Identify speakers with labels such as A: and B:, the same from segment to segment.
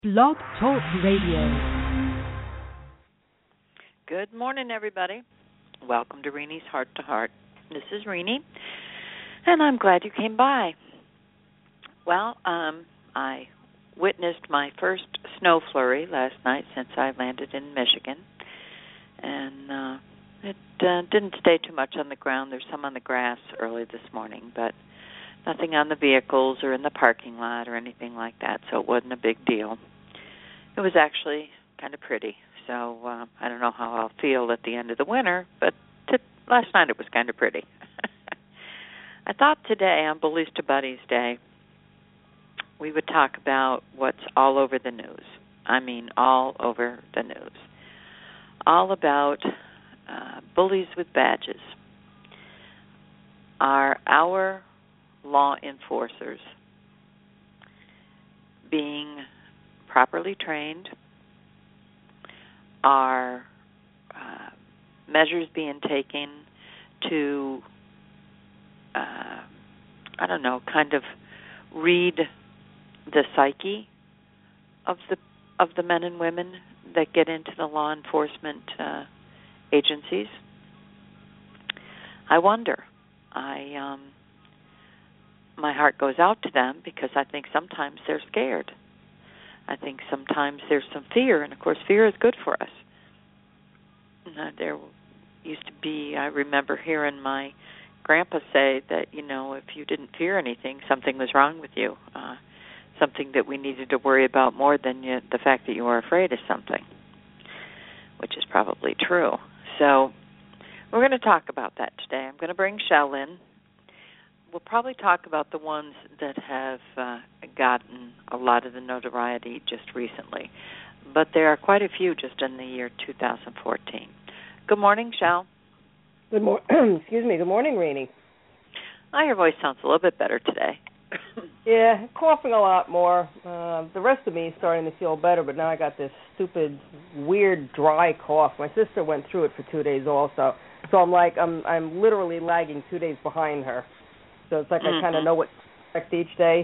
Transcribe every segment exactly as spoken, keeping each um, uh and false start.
A: Blog Talk Radio.
B: Good morning, everybody. Welcome to Renie's Heart to Heart. This is Renie, and I'm glad you came by. Well, um, I witnessed my first snow flurry last night since I landed in Michigan, and uh, it uh, didn't stay too much on the ground. There's some on the grass early this morning, but nothing on the vehicles or in the parking lot or anything like that, so it wasn't a big deal. It was actually kind of pretty, so uh, I don't know how I'll feel at the end of the winter, but t- last night it was kind of pretty. I thought today on Ballista Buddies Day we would talk about what's all over the news. I mean all over the news. All about uh, bullies with badges. Are our law enforcers being properly trained? Are uh, measures being taken to, uh, I don't know, kind of read the psyche of the of the men and women that get into the law enforcement uh, agencies? I wonder. I um, my heart goes out to them because I think sometimes they're scared. I think sometimes there's some fear, and of course fear is good for us. Uh, there used to be, I remember hearing my grandpa say that, you know, if you didn't fear anything, something was wrong with you, uh, something that we needed to worry about more than you, the fact that you were afraid of something, which is probably true. So we're going to talk about that today. I'm going to bring Shell in. We'll probably talk about the ones that have uh, gotten a lot of the notoriety just recently. But there are quite a few just in the year two thousand fourteen. Good morning, Shell.
C: Good morning. Excuse me. Good morning, Renie.
B: Oh, your voice sounds a little bit better today.
C: Yeah, coughing a lot more. Uh, the rest of me is starting to feel better, but now I got this stupid, weird, dry cough. My sister went through it for two days also, so I'm like, I'm I'm literally lagging two days behind her. So it's like mm-hmm. I kind of know what to expect each day.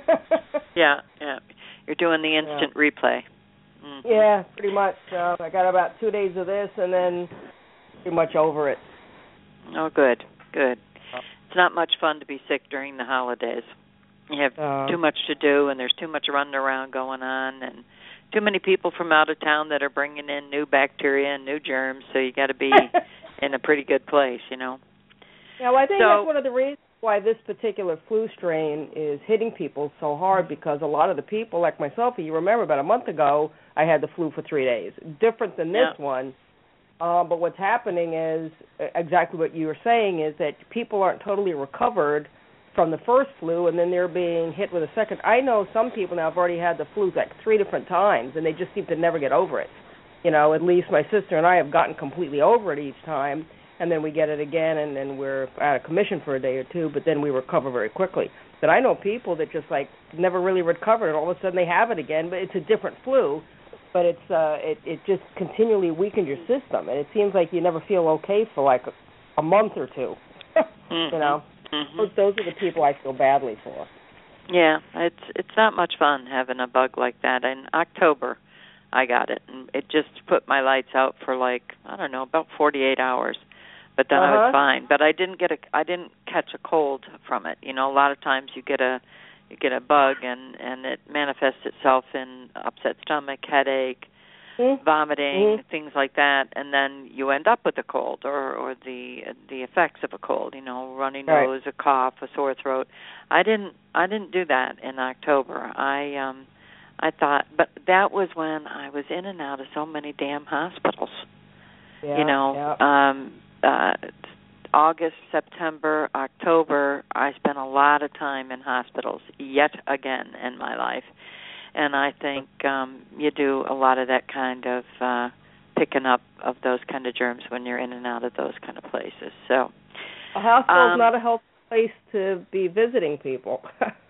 B: yeah, yeah. You're doing the instant yeah. replay. Mm-hmm.
C: Yeah, pretty much. Uh, I got about two days of this, and then pretty much over it.
B: Oh, good, good. It's not much fun to be sick during the holidays. You have uh, too much to do, and there's too much running around going on, and too many people from out of town that are bringing in new bacteria and new germs, so you got to be in a pretty good place, you know.
C: Yeah, well, I think
B: so,
C: that's one of the reasons why this particular flu strain is hitting people so hard, because a lot of the people, like myself, you remember about a month ago, I had the flu for three days. Different than this
B: yeah.
C: one. Uh, but what's happening is exactly what you were saying, is that people aren't totally recovered from the first flu, and then they're being hit with a second. I know some people now have already had the flu like three different times, and they just seem to never get over it. You know, at least my sister and I have gotten completely over it each time, and then we get it again, and then we're out of commission for a day or two, but then we recover very quickly. But I know people that just, like, never really recovered, and all of a sudden they have it again, but it's a different flu, but it's uh, it, it just continually weakens your system, and it seems like you never feel okay for, like, a, a month or two,
B: mm-hmm.
C: you know?
B: Mm-hmm.
C: Those, those are the people I feel badly for.
B: Yeah, it's it's not much fun having a bug like that. In October, I got it, and it just put my lights out for, like, I don't know, about forty-eight hours. But then
C: uh-huh.
B: I was fine. But I didn't get a I didn't catch a cold from it. You know, a lot of times you get a you get a bug and, and it manifests itself in upset stomach, headache, mm-hmm. vomiting, mm-hmm. things like that, and then you end up with a cold or, or the the effects of a cold. You know, runny nose, right. a cough, a sore throat. I didn't I didn't do that in October. I um I thought, but that was when I was in and out of so many damn hospitals.
C: Yeah,
B: you know.
C: Yeah.
B: Um, Uh, August, September, October, I spent a lot of time in hospitals yet again in my life. And I think um, you do a lot of that kind of uh, picking up of those kind of germs when you're in and out of those kind of places. So
C: a hospital is
B: um,
C: not a healthy place to be visiting people.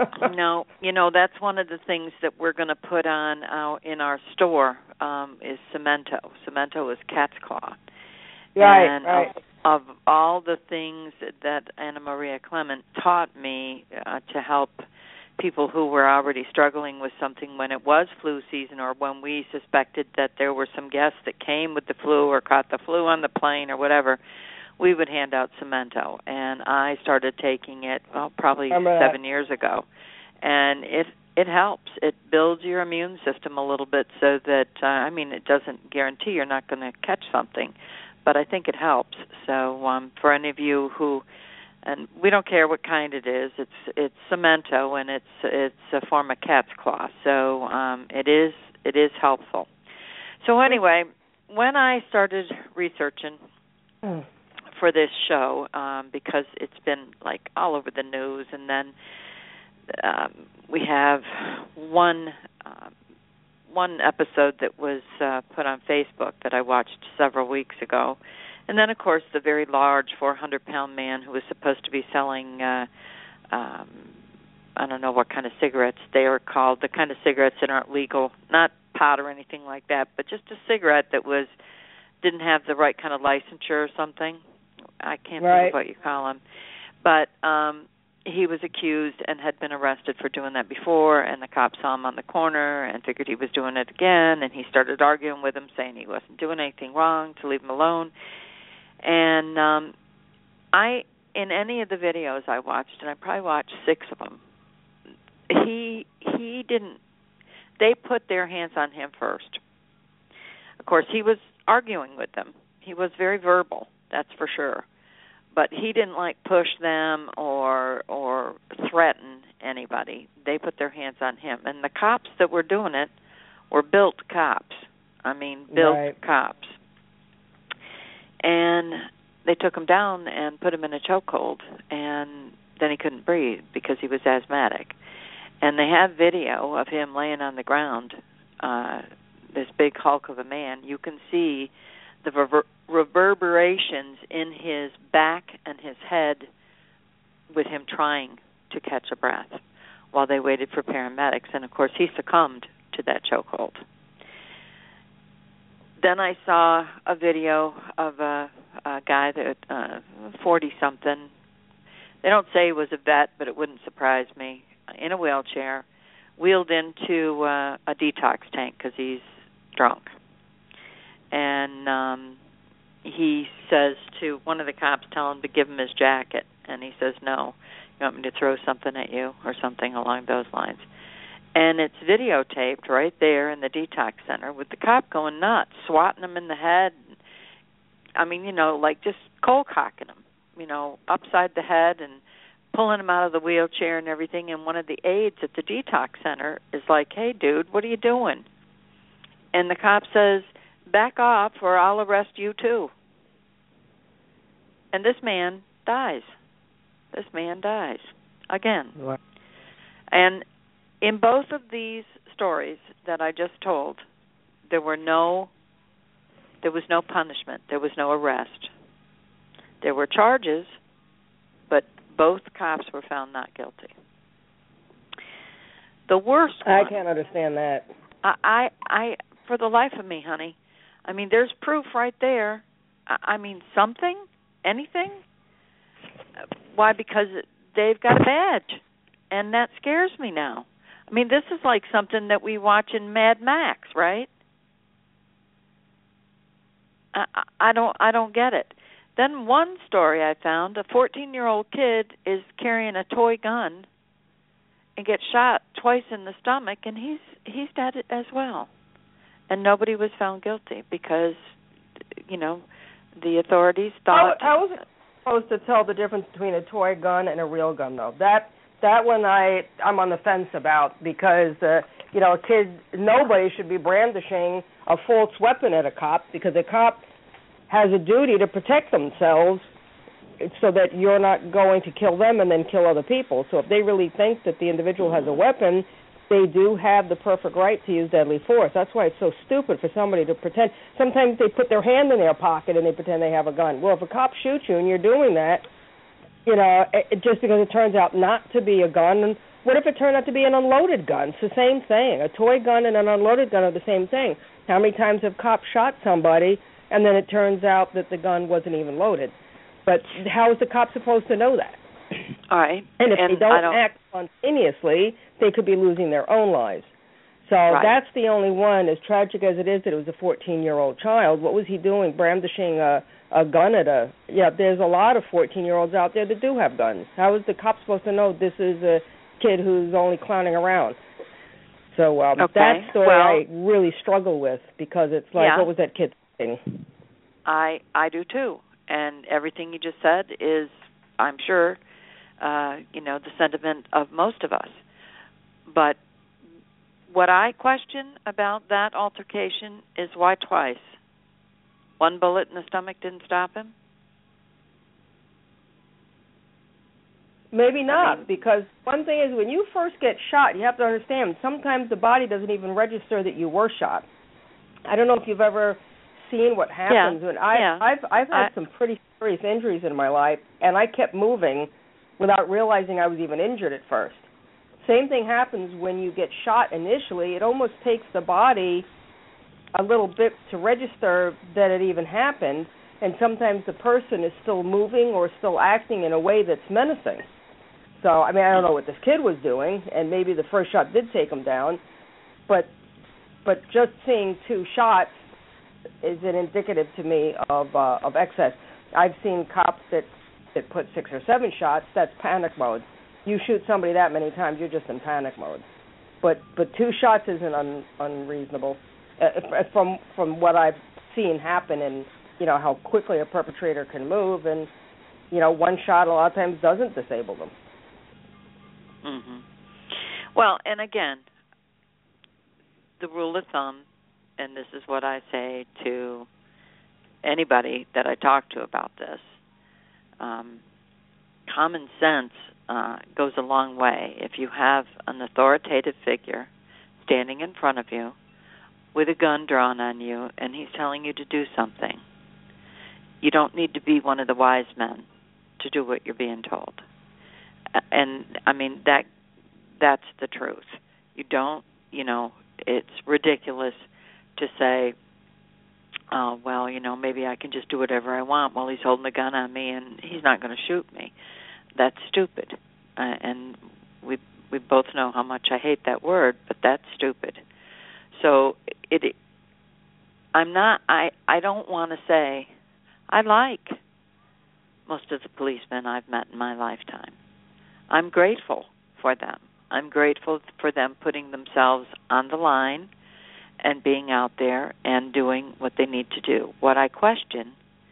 B: No, you know, that's one of the things that we're going to put on our, in our store um, is Cemento. Cemento is cat's claw.
C: Right,
B: and
C: right.
B: Of, of all the things that Anna Maria Clement taught me uh, to help people who were already struggling with something when it was flu season, or when we suspected that there were some guests that came with the flu or caught the flu on the plane or whatever, we would hand out Cemento. And I started taking it, well, probably seven years ago. And it it helps. It builds your immune system a little bit so that, uh, I mean, it doesn't guarantee you're not going to catch something, but I think it helps. So um, for any of you who, and we don't care what kind it is, it's it's Cemento, and it's it's a form of cat's claw. So um, it is it is helpful. So anyway, when I started researching
C: mm.
B: for this show, um, because it's been like all over the news, and then um, we have one uh, one episode that was uh, put on Facebook that I watched several weeks ago. And then, of course, the very large four hundred pound man who was supposed to be selling, uh, um, I don't know what kind of cigarettes they are called, the kind of cigarettes that aren't legal, not pot or anything like that, but just a cigarette that was didn't have the right kind of licensure or something. I can't
C: right.
B: think of what you call them. But um, he was accused and had been arrested for doing that before, and the cops saw him on the corner and figured he was doing it again, and he started arguing with him, saying he wasn't doing anything wrong, to leave him alone. And um, I, in any of the videos I watched, and I probably watched six of them, he he didn't, they put their hands on him first. Of course, he was arguing with them. He was very verbal, that's for sure. But he didn't, like, push them or or threaten anybody. They put their hands on him. And the cops that were doing it were built cops. I mean, built
C: right.
B: cops. And they took him down and put him in a chokehold, and then he couldn't breathe because he was asthmatic. And they have video of him laying on the ground, uh, this big hulk of a man. You can see the rever- reverberations in his back and his head with him trying to catch a breath while they waited for paramedics. And, of course, he succumbed to that chokehold. Then I saw a video of a, a guy that uh, forty-something. They don't say he was a vet, but it wouldn't surprise me, in a wheelchair, wheeled into uh, a detox tank because he's drunk. And um, he says to one of the cops, tell him to give him his jacket. And he says, no, you want me to throw something at you, or something along those lines. And it's videotaped right there in the detox center with the cop going nuts, swatting him in the head. I mean, you know, like just cold cocking him, you know, upside the head and pulling him out of the wheelchair and everything. And one of the aides at the detox center is like, hey, dude, what are you doing? And the cop says, back off or I'll arrest you too. And this man dies. This man dies again.
C: What?
B: And in both of these stories that I just told, there were no, there was no punishment. There was no arrest. There were charges, but both cops were found not guilty. The worst one,
C: I can't understand that.
B: I, I, I, for the life of me, honey, I mean, there's proof right there. I, I mean, something, anything. Why? Because they've got a badge, and that scares me now. I mean, this is like something that we watch in Mad Max, right? I, I don't, I don't get it. Then one story I found: a fourteen-year-old kid is carrying a toy gun and gets shot twice in the stomach, and he's he's dead as well. And nobody was found guilty because, you know, the authorities thought.
C: How, how was it supposed to tell the difference between a toy gun and a real gun, though? That. That one I, I'm on the fence about because, uh, you know, a kid, nobody should be brandishing a false weapon at a cop because a cop has a duty to protect themselves so that you're not going to kill them and then kill other people. So if they really think that the individual has a weapon, they do have the perfect right to use deadly force. That's why it's so stupid for somebody to pretend. Sometimes they put their hand in their pocket and they pretend they have a gun. Well, if a cop shoots you and you're doing that, you know, it, just because it turns out not to be a gun. And what if it turned out to be an unloaded gun? It's the same thing. A toy gun and an unloaded gun are the same thing. How many times have cops shot somebody and then it turns out that the gun wasn't even loaded? But how is the cop supposed to know that?
B: All right.
C: And if
B: and
C: they don't,
B: don't
C: act spontaneously, they could be losing their own lives. So
B: right.
C: that's the only one, as tragic as it is that it was a fourteen-year-old child. What was he doing, brandishing a, a gun at a... Yeah, there's a lot of fourteen-year-olds out there that do have guns. How is the cop supposed to know this is a kid who's only clowning around? So um,
B: okay.
C: that story
B: well,
C: I really struggle with, because it's like,
B: yeah.
C: what was that kid thinking?
B: I I do too, and everything you just said is, I'm sure, uh, you know, the sentiment of most of us. But what I question about that altercation is why twice? One bullet in the stomach didn't stop him?
C: Maybe not,
B: I mean,
C: because one thing is when you first get shot, you have to understand, sometimes the body doesn't even register that you were shot. I don't know if you've ever seen what happens.
B: Yeah,
C: when I,
B: yeah.
C: I've, I've had
B: I,
C: some pretty serious injuries in my life, and I kept moving without realizing I was even injured at first. Same thing happens when you get shot initially. It almost takes the body a little bit to register that it even happened, and sometimes the person is still moving or still acting in a way that's menacing. So, I mean, I don't know what this kid was doing, and maybe the first shot did take him down, but but just seeing two shots is an indicative to me of uh, of excess. I've seen cops that, that put six or seven shots. That's panic mode. You shoot somebody that many times, you're just in panic mode. But but two shots isn't un, unreasonable. Uh, from from what I've seen happen, and you know how quickly a perpetrator can move, and you know one shot a lot of times doesn't disable them.
B: Mm-hmm. Well, and again, the rule of thumb, and this is what I say to anybody that I talk to about this, um, common sense uh, goes a long way. If you have an authoritative figure standing in front of you with a gun drawn on you and he's telling you to do something, you don't need to be one of the wise men to do what you're being told. And, I mean, that that's the truth. You don't, you know, it's ridiculous to say, oh, well, you know, maybe I can just do whatever I want while he's holding a gun on me and he's not going to shoot me. That's stupid. Uh, and we we both know how much I hate that word, but that's stupid. So it, it I'm not, I, I don't want to say, I like most of the policemen I've met in my lifetime. I'm grateful for them. I'm grateful for them putting themselves on the line and being out there and doing what they need to do. What I question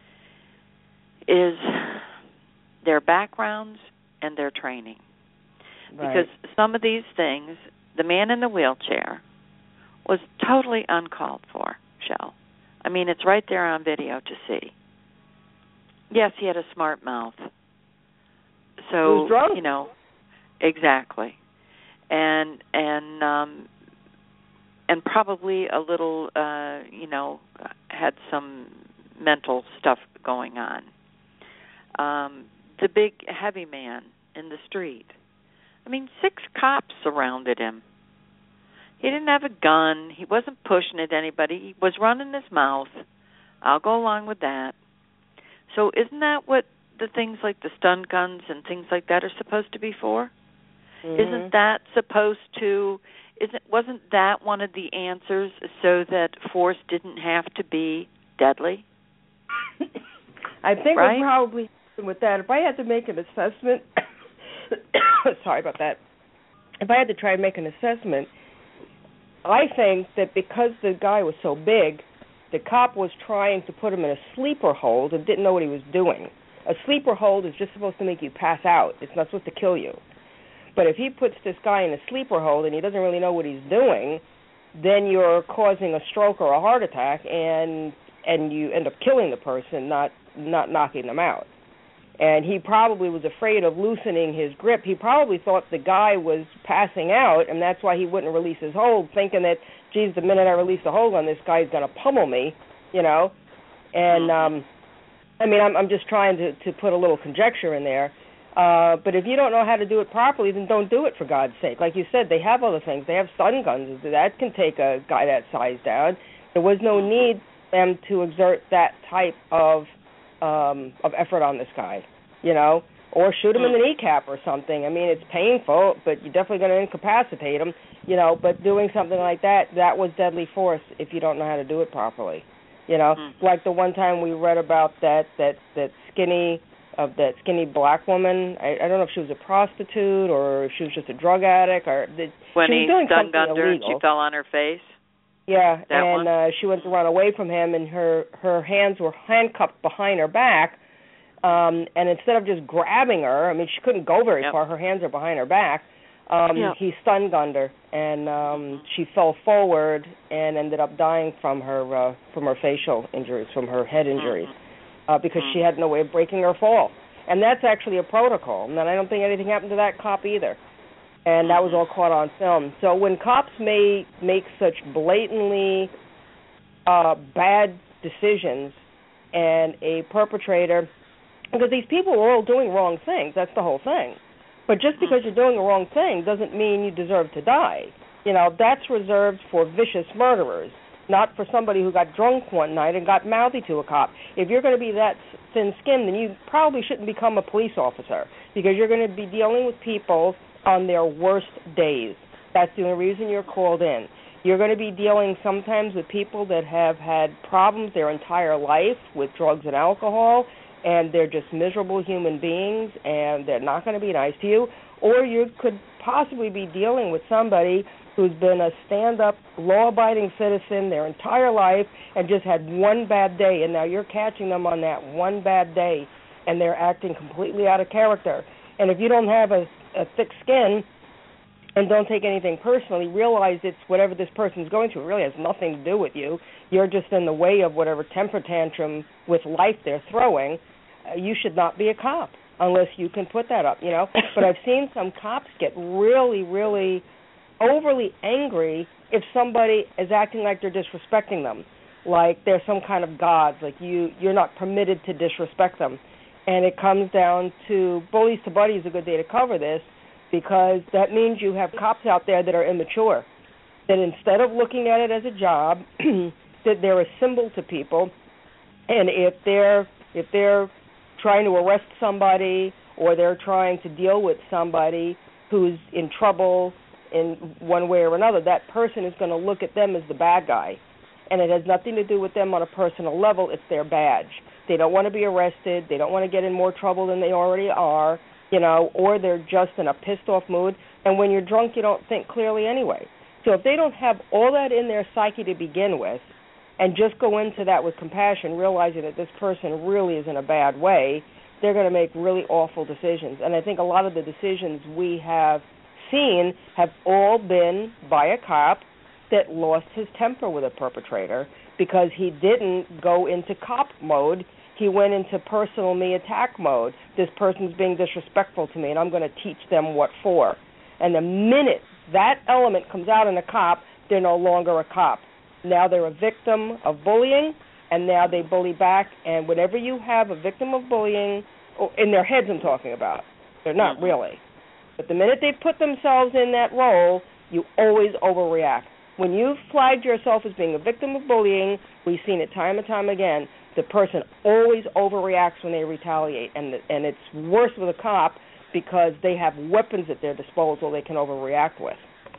B: is their backgrounds and their training.
C: Right.
B: Because some of these things, the man in the wheelchair was totally uncalled for, Shell. I mean, it's right there on video to see. Yes, he had a smart mouth. So,
C: he was drunk.
B: you know, exactly. And and um and probably a little uh, you know, had some mental stuff going on. Um, the big heavy man in the street. I mean, six cops surrounded him. He didn't have a gun. He wasn't pushing at anybody. He was running his mouth. I'll go along with that. So isn't that what the things like the stun guns and things like that are supposed to be for? Mm-hmm. Isn't that supposed to, isn't wasn't that one of the answers so that force didn't have to be deadly?
C: I think
B: right?
C: what probably with that, if I had to make an assessment, sorry about that, if I had to try and make an assessment, I think that because the guy was so big, the cop was trying to put him in a sleeper hold and didn't know what he was doing. A sleeper hold is just supposed to make you pass out. It's not supposed to kill you. But if he puts this guy in a sleeper hold and he doesn't really know what he's doing, then you're causing a stroke or a heart attack, and and you end up killing the person, not not knocking them out. And he probably was afraid of loosening his grip. He probably thought the guy was passing out, and that's why he wouldn't release his hold, thinking that, geez, the minute I release the hold on this guy, he's going to pummel me, you know. And, um, I mean, I'm, I'm just trying to, to put a little conjecture in there. Uh, but if you don't know how to do it properly, then don't do it, for God's sake. Like you said, they have other things. They have stun guns. That can take a guy that size down. There was no need for them to exert that type of um, of effort on this guy, you know, or shoot him
B: mm.
C: in the kneecap or something. I mean, it's painful, but you're definitely going to incapacitate him, you know, but doing something like that, that was deadly force if you don't know how to do it properly. You know,
B: mm.
C: like the one time we read about that that that skinny of that skinny black woman. I, I don't know if she was a prostitute or if she was just a drug addict or the,
B: when
C: she
B: he
C: was doing
B: stunned
C: something
B: her
C: illegal.
B: and she fell on her face.
C: Yeah,
B: that
C: and uh, she went to run away from him, and her her hands were handcuffed behind her back. Um, and instead of just grabbing her, I mean, she couldn't go very
B: yep.
C: far. Her hands are behind her back. Um,
B: yep.
C: He stun gunned her, and um, she fell forward and ended up dying from her uh, from her facial injuries, from her head injuries,
B: mm-hmm.
C: uh, because
B: mm-hmm.
C: she had no way of breaking her fall. And that's actually a protocol. And I don't think anything happened to that cop either. And that was all caught on film. So when cops may make such blatantly uh, bad decisions, and a perpetrator, because these people are all doing wrong things, that's the whole thing. But just because you're doing the wrong thing doesn't mean you deserve to die. You know, that's reserved for vicious murderers, not for somebody who got drunk one night and got mouthy to a cop. If you're going to be that thin-skinned, then you probably shouldn't become a police officer, because you're going to be dealing with people on their worst days. That's the only reason you're called in. You're going to be dealing sometimes with people that have had problems their entire life with drugs and alcohol, and they're just miserable human beings, and they're not going to be nice to you. Or you could possibly be dealing with somebody who's been a stand-up, law-abiding citizen their entire life and just had one bad day, and now you're catching them on that one bad day, and they're acting completely out of character. And if you don't have a, a thick skin and don't take anything personally, realize it's whatever this person's going through. It really has nothing to do with you. You're just in the way of whatever temper tantrum with life they're throwing. Uh, you should not be a cop unless you can put that up, you know. But I've seen some cops get really, really overly angry if somebody is acting like they're disrespecting them, like they're some kind of gods, like you, you're not permitted to disrespect them. And it comes down to, Bullies to Buddies is a good day to cover this, because that means you have cops out there that are immature, that instead of looking at it as a job, that they're a symbol to people, and if they're if they're trying to arrest somebody or they're trying to deal with somebody who's in trouble in one way or another, that person is going to look at them as the bad guy, and it has nothing to do with them on a personal level. It's their badge. They don't want to be arrested. They don't want to get in more trouble than they already are, you know, or they're just in a pissed-off mood. And when you're drunk, you don't think clearly anyway. So if they don't have all that in their psyche to begin with and just go into that with compassion, realizing that this person really is in a bad way, they're going to make really awful decisions. And I think a lot of the decisions we have seen have all been by a cop that lost his temper with a perpetrator because he didn't go into cop mode. He went into personal me attack mode. This person's being disrespectful to me, and I'm going to teach them what for. And the minute that element comes out in a cop, they're no longer a cop. Now they're a victim of bullying, and now they bully back. And whenever you have a victim of bullying, oh, in their heads I'm talking about, they're not really. But the minute they put themselves in that role, you always overreact. When you've flagged yourself as being a victim of bullying, we've seen it time and time again, the person always overreacts when they retaliate. And and it's worse with a cop because they have weapons at their disposal they can overreact with.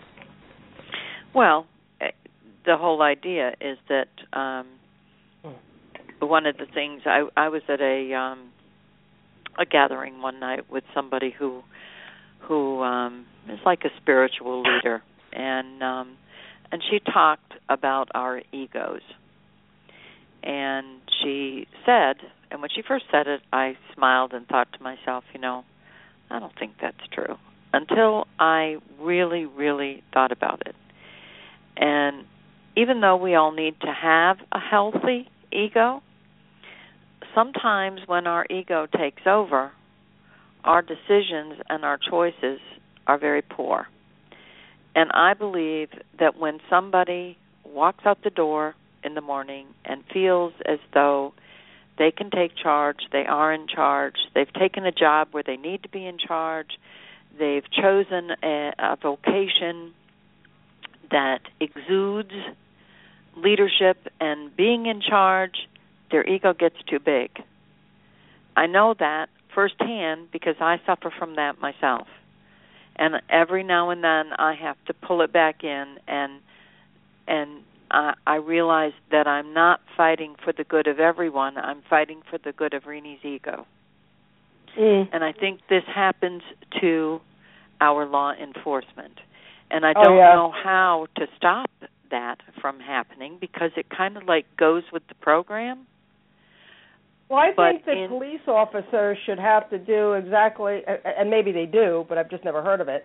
B: Well, the whole idea is that um, one of the things, I, I was at a um, a gathering one night with somebody who who um, is like a spiritual leader, and um, and she talked about our egos. And she said, and when she first said it, I smiled and thought to myself, you know, I don't think that's true, until I really, really thought about it. And even though we all need to have a healthy ego, sometimes when our ego takes over, our decisions and our choices are very poor. And I believe that when somebody walks out the door in the morning and feels as though they can take charge, they are in charge, they've taken a job where they need to be in charge, they've chosen a, a vocation that exudes leadership and being in charge, their ego gets too big. I know that firsthand because I suffer from that myself. And every now and then I have to pull it back in, and and I, I realize that I'm not fighting for the good of everyone. I'm fighting for the good of Renee's ego. Mm. And I think this happens to our law enforcement. And I don't oh, yeah. know how to stop that from happening because it kind of like goes with the program.
C: Well, I
B: but
C: think that
B: in,
C: police officers should have to do exactly, and maybe they do, but I've just never heard of it.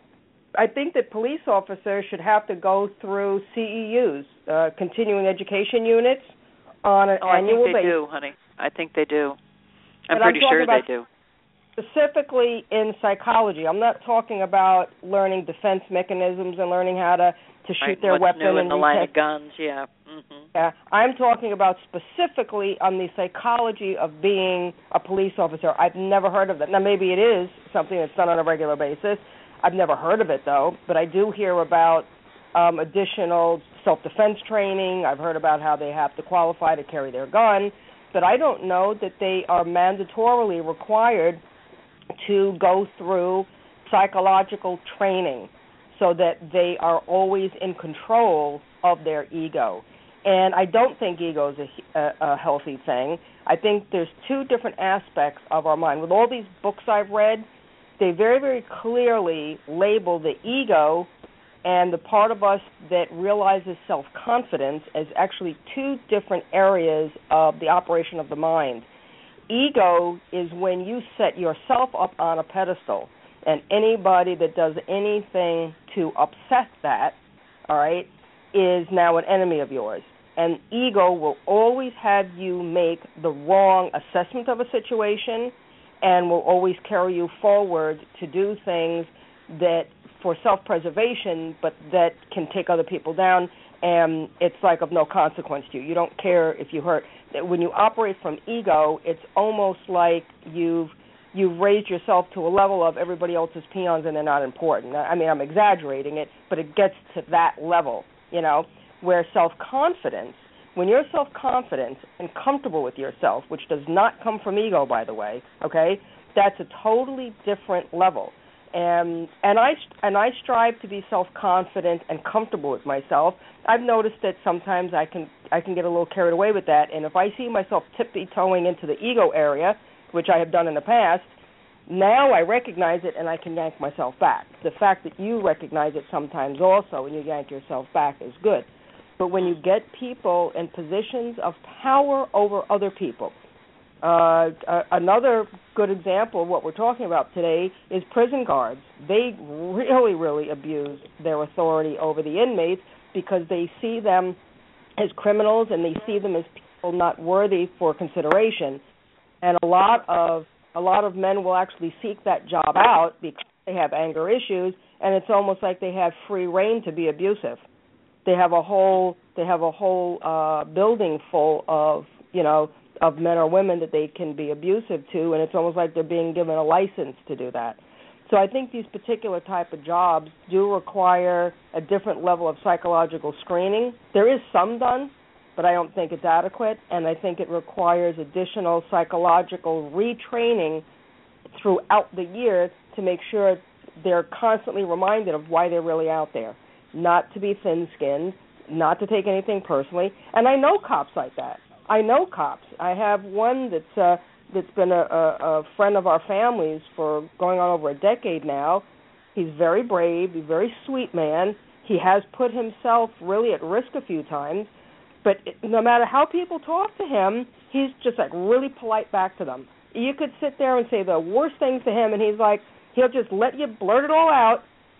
C: I think that police officers should have to go through C E Us, uh, continuing education units, on an
B: oh,
C: annual basis.
B: I think they
C: basis.
B: do, honey. I think they do. I'm
C: and
B: pretty
C: I'm
B: sure
C: about
B: they do.
C: Specifically in psychology. I'm not talking about learning defense mechanisms and learning how to, to shoot
B: right.
C: their
B: What's
C: weapon
B: new in
C: and
B: the
C: retest.
B: line of guns, yeah. Mm-hmm.
C: Yeah, I'm talking about specifically on the psychology of being a police officer. I've never heard of that. Now, maybe it is something that's done on a regular basis. I've never heard of it, though, but I do hear about um, additional self-defense training. I've heard about how they have to qualify to carry their gun, but I don't know that they are mandatorily required to go through psychological training so that they are always in control of their ego. And I don't think ego is a, a, a healthy thing. I think there's two different aspects of our mind. With all these books I've read, they very, very clearly label the ego and the part of us that realizes self-confidence as actually two different areas of the operation of the mind. Ego is when you set yourself up on a pedestal, and anybody that does anything to upset that, all right, is now an enemy of yours. And ego will always have you make the wrong assessment of a situation and will always carry you forward to do things that for self-preservation, but that can take other people down, and it's like of no consequence to you. You don't care if you hurt. When you operate from ego, it's almost like you've you've raised yourself to a level of everybody else's peons and they're not important. I mean, I'm exaggerating it, but it gets to that level, you know, where self-confidence, when you're self-confident and comfortable with yourself, which does not come from ego, by the way, okay, that's a totally different level. And and I and I strive to be self-confident and comfortable with myself. I've noticed that sometimes I can I can get a little carried away with that, and if I see myself tippy-toeing into the ego area, which I have done in the past, now I recognize it and I can yank myself back. The fact that you recognize it sometimes also and you yank yourself back is good. But when you get people in positions of power over other people, Uh, uh, another good example of what we're talking about today is prison guards. They really, really abuse their authority over the inmates because they see them as criminals and they see them as people not worthy for consideration. And a lot of a lot of men will actually seek that job out because they have anger issues, and it's almost like they have free reign to be abusive. They have a whole they have a whole uh, building full of you know. of men or women that they can be abusive to, and it's almost like they're being given a license to do that. So I think these particular type of jobs do require a different level of psychological screening. There is some done, but I don't think it's adequate, and I think it requires additional psychological retraining throughout the year to make sure they're constantly reminded of why they're really out there, not to be thin-skinned, not to take anything personally. And I know cops like that. I know cops. I have one that's uh, that's been a, a, a friend of our family's for going on over a decade now. He's very brave. He's a very sweet man. He has put himself really at risk a few times, but it, no matter how people talk to him, he's just like really polite back to them. You could sit there and say the worst things to him, and he's like, he'll just let you blurt it all out,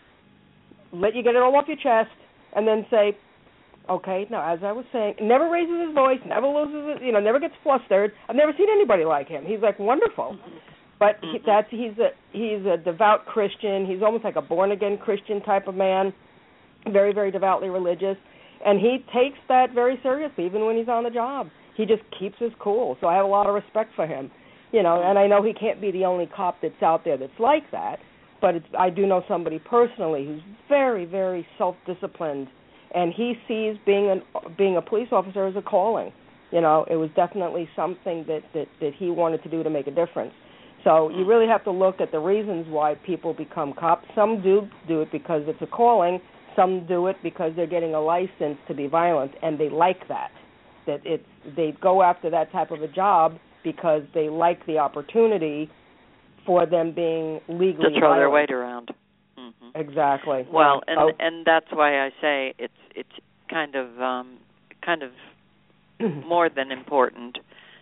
C: let you get it all off your chest, and then say, okay, now as I was saying, never raises his voice, never loses it, you know, never gets flustered. I've never seen anybody like him. He's like wonderful, but he, that's he's a he's a devout Christian. He's almost like a born again Christian type of man, very very devoutly religious, and he takes that very seriously, even when he's on the job. He just keeps his cool. So I have a lot of respect for him, you know. And I know he can't be the only cop that's out there that's like that, but it's, I do know somebody personally who's very very self-disciplined. And he sees being an, being a police officer as a calling. You know, it was definitely something that, that, that he wanted to do to make a difference. So you really have to look at the reasons why people become cops. Some do do it because it's a calling. Some do it because they're getting a license to be violent, and they like that. That it's they go after that type of a job because they like the opportunity for them being legally
B: to throw
C: violent.
B: their weight around. Mm-hmm.
C: Exactly.
B: Well, and
C: so,
B: and that's why I say it's it's kind of um, kind of more than important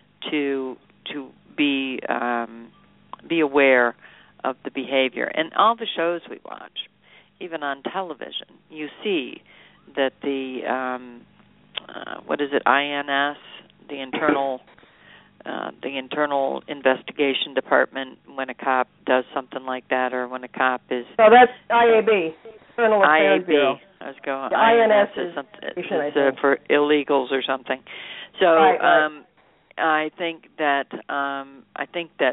B: to to be um, be aware of the behavior. And all the shows we watch, even on television, you see that the um, uh, what is it, I N S, the internal uh, the internal investigation department, when a cop does something like that, or when a cop is
C: so that's I A B, Internal Affairs
B: I A B.
C: Bureau.
B: I was going.
C: The
B: I N S,
C: is,
B: is something
C: is
B: uh, for illegals or something. So
C: right, right.
B: Um, I think that um, I think that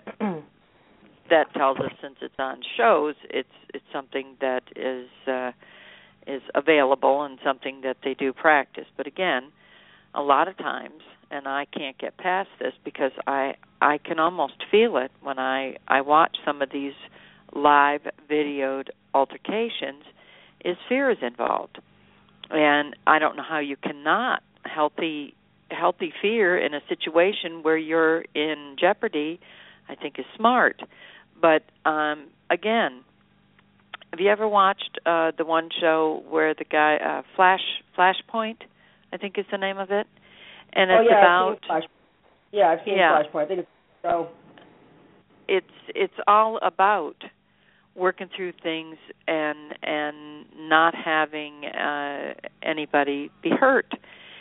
B: that tells us, since it's on shows, it's it's something that is uh, is available and something that they do practice. But again, a lot of times, and I can't get past this because I I can almost feel it when I I watch some of these live videoed altercations, is fear is involved. And I don't know how you cannot healthy healthy fear in a situation where you're in jeopardy, I think is smart. But um, again, have you ever watched uh, the one show where the guy uh, Flash Flashpoint, I think is the name of it, and it's
C: oh, yeah,
B: about
C: I've seen Flash. yeah, I've seen
B: yeah,
C: Flashpoint. I think it's so.
B: It's it's all about working through things and and not having uh, anybody be hurt.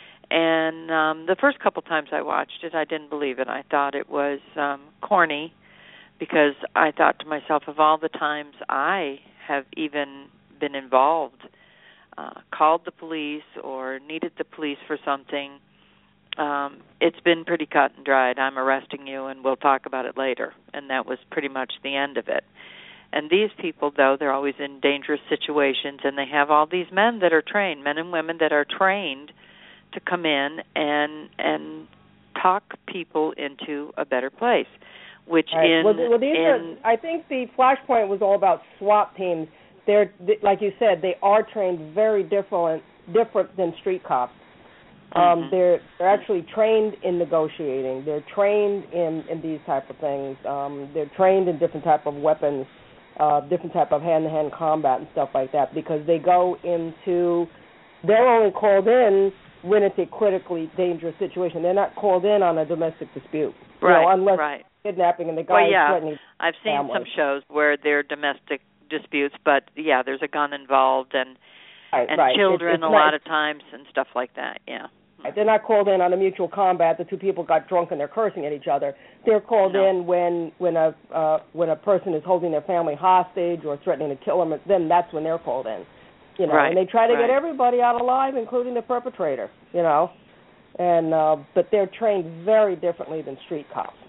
B: And um, the first couple times I watched it, I didn't believe it. I thought it was um, corny, because I thought to myself, of all the times I have even been involved, uh, called the police or needed the police for something, um, it's been pretty cut and dried. I'm arresting you and we'll talk about it later. And that was pretty much the end of it. And these people, though, they're always in dangerous situations, and they have all these men that are trained, men and women that are trained to come in and and talk people into a better place. Which
C: right.
B: in,
C: well, well, these
B: in
C: are, I think the Flashpoint was all about SWAT teams. They're, they, like you said, they are trained very different different than street cops. Um,
B: mm-hmm.
C: They're they're actually trained in negotiating. They're trained in, in these type of things. Um, they're trained in different type of weapons, uh, different type of hand-to-hand combat and stuff like that, because they go into, they're only called in when it's a critically dangerous situation. They're not called in on a domestic dispute.
B: Right,
C: you know, unless
B: right.
C: kidnapping and the guy
B: well,
C: is
B: yeah,
C: threatening
B: I've seen
C: family.
B: some shows where there are domestic disputes, but, yeah, there's a gun involved, and
C: right,
B: and
C: right.
B: children
C: it's, it's
B: a
C: not,
B: lot of times and stuff like that, yeah.
C: Right. They're not called in on a mutual combat. The two people got drunk and they're cursing at each other. They're called
B: no.
C: in when when a uh, when a person is holding their family hostage or threatening to kill them. Then that's when they're called in. You know,
B: right.
C: and they try to
B: right.
C: get everybody out alive, including the perpetrator. You know, and uh, but they're trained very differently than street cops.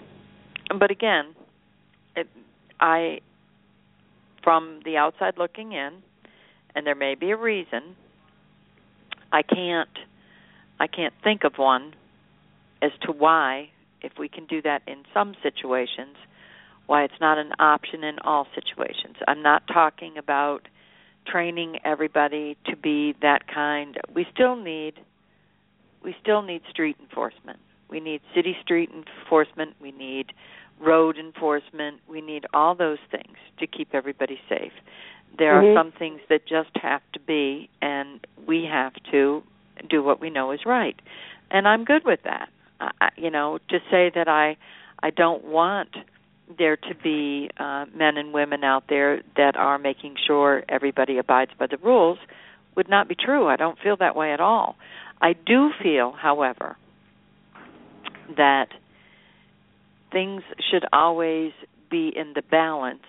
B: But again, it, I, from the outside looking in, and there may be a reason, I can't, I can't think of one as to why, if we can do that in some situations, why it's not an option in all situations. I'm not talking about training everybody to be that kind. We still need, we still need street enforcement. We need city street enforcement. We need road enforcement. We need all those things to keep everybody safe. There
C: mm-hmm.
B: are some things that just have to be, and we have to do what we know is right. And I'm good with that. I, you know, to say that I, I don't want there to be uh, men and women out there that are making sure everybody abides by the rules would not be true. I don't feel that way at all. I do feel, however, that things should always be in the balance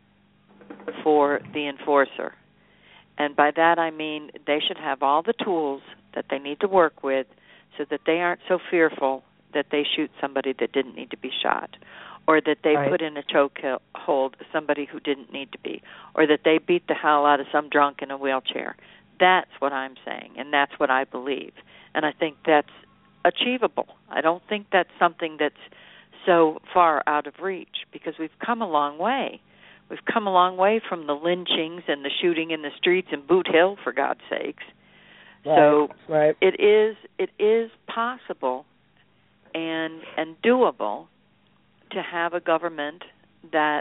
B: for the enforcer. And by that I mean they should have all the tools that they need to work with so that they aren't so fearful that they shoot somebody that didn't need to be shot, or that they
C: right.
B: put in a chokehold somebody who didn't need to be, or that they beat the hell out of some drunk in a wheelchair. That's what I'm saying, and that's what I believe. And I think that's achievable. I don't think that's something that's so far out of reach, because we've come a long way. We've come a long way from the lynchings and the shooting in the streets in Boot Hill, for God's sakes.
C: Right,
B: so
C: right.
B: it is it is possible and and doable to have a government that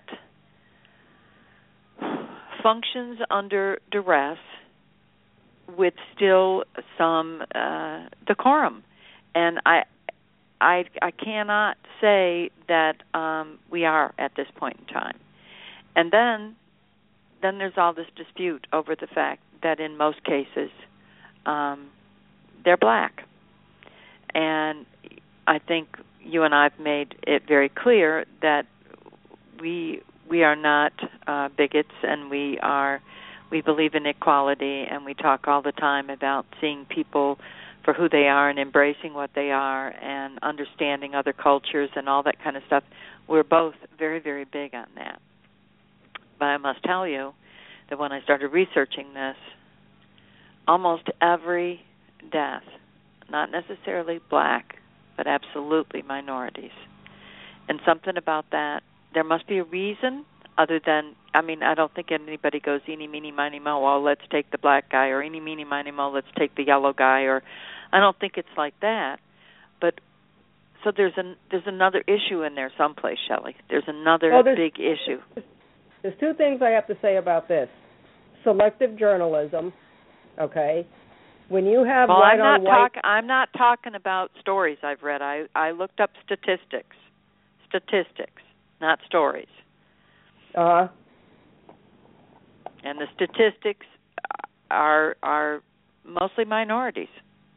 B: functions under duress with still some uh, decorum. And I, I, I cannot say that um, we are at this point in time. And then, then there's all this dispute over the fact that in most cases um, they're black. And I think you and I have made it very clear that we we are not uh, bigots, and we are we believe in equality, and we talk all the time about seeing people for who they are and embracing what they are and understanding other cultures and all that kind of stuff. We're both very, very big on that. But I must tell you that when I started researching this, almost every death, not necessarily black, but absolutely minorities. And something about that, there must be a reason other than, I mean, I don't think anybody goes, eeny, meeny, miny, mo, well, let's take the black guy, or eeny, meeny, miny, mo, let's take the yellow guy, or I don't think it's like that. But so there's an there's another issue in there someplace, Shelley. There's another
C: well, there's,
B: big issue.
C: There's two things I have to say about this. Selective journalism, okay? When you have
B: well,
C: white
B: I'm not
C: on white...
B: talk, I'm not talking about stories I've read. I, I looked up statistics. Statistics, not stories.
C: Uh-huh.
B: And the statistics are are mostly minorities.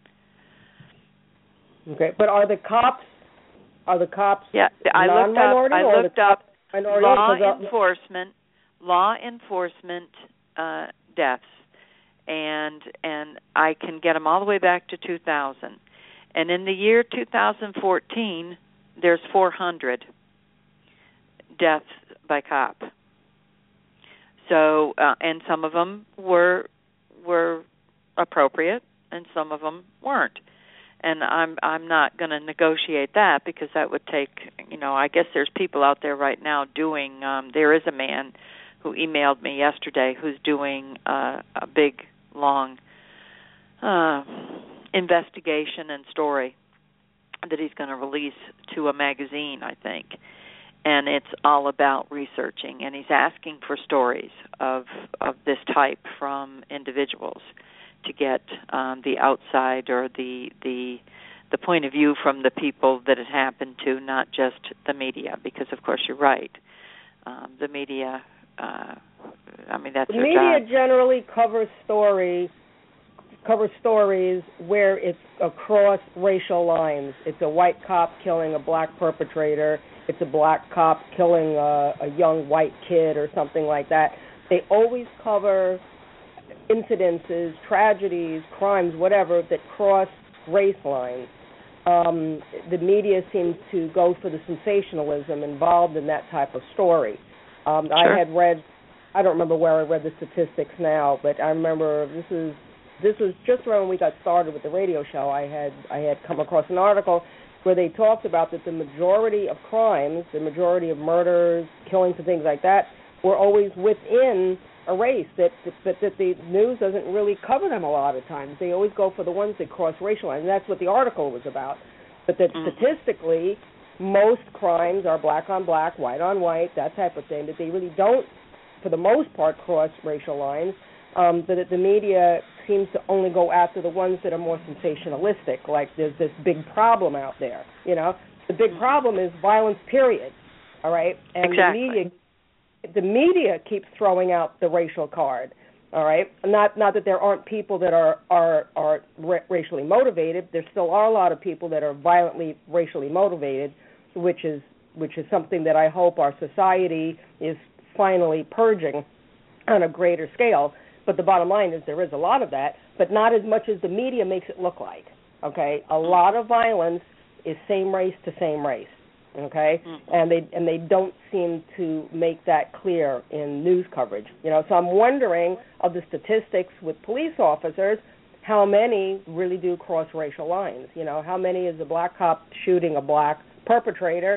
C: Okay, but are the cops are the cops
B: yeah, I looked up I
C: or
B: looked
C: the
B: up
C: minority?
B: law
C: Because, uh,
B: enforcement law enforcement uh, deaths, and and I can get them all the way back to two thousand. And in the year two thousand fourteen, there's four hundred deaths by cop. So, uh, and some of them were were appropriate, and some of them weren't. And I'm I'm not going to negotiate that, because that would take, you know, I guess there's people out there right now doing. Um, there is a man who emailed me yesterday who's doing uh, a big, long uh, investigation and story that he's going to release to a magazine, I think. And it's all about researching, and he's asking for stories of of this type from individuals to get um, the outside, or the the the point of view from the people that it happened to, not just the media. Because of course you're right, um, the media. Uh, I mean that's
C: the
B: their
C: media
B: job.
C: generally covers story covers stories where it's across racial lines. It's a white cop killing a black perpetrator. It's a black cop killing a, a young white kid or something like that. They always cover incidences, tragedies, crimes, whatever, that cross race lines. Um, the media seems to go for the sensationalism involved in that type of story. Um,
B: Sure.
C: I had read, I don't remember where I read the statistics now, but I remember this is this was just around when we got started with the radio show. I had I had come across an article where they talked about that the majority of crimes, the majority of murders, killings, and things like that, were always within a race, that, that that the news doesn't really cover them a lot of times. They always go for the ones that cross racial lines, and that's what the article was about. But that mm-hmm. statistically, most crimes are black on black, white on white, that type of thing, that they really don't, for the most part, cross racial lines, um, but that the media seems to only go after the ones that are more sensationalistic, like there's this big problem out there, you know. The big problem is violence, period, all right? And
B: exactly.
C: the media the media keeps throwing out the racial card, all right? Not not that there aren't people that are, are, are ra- racially motivated. There still are a lot of people that are violently racially motivated, which is which is something that I hope our society is finally purging on a greater scale. But the bottom line is there is a lot of that, but not as much as the media makes it look like, okay? A lot of violence is same race to same race, okay? Mm-hmm. And they and they don't seem to make that clear in news coverage. You know, so I'm wondering, of the statistics with police officers, how many really do cross racial lines? You know, how many is a black cop shooting a black perpetrator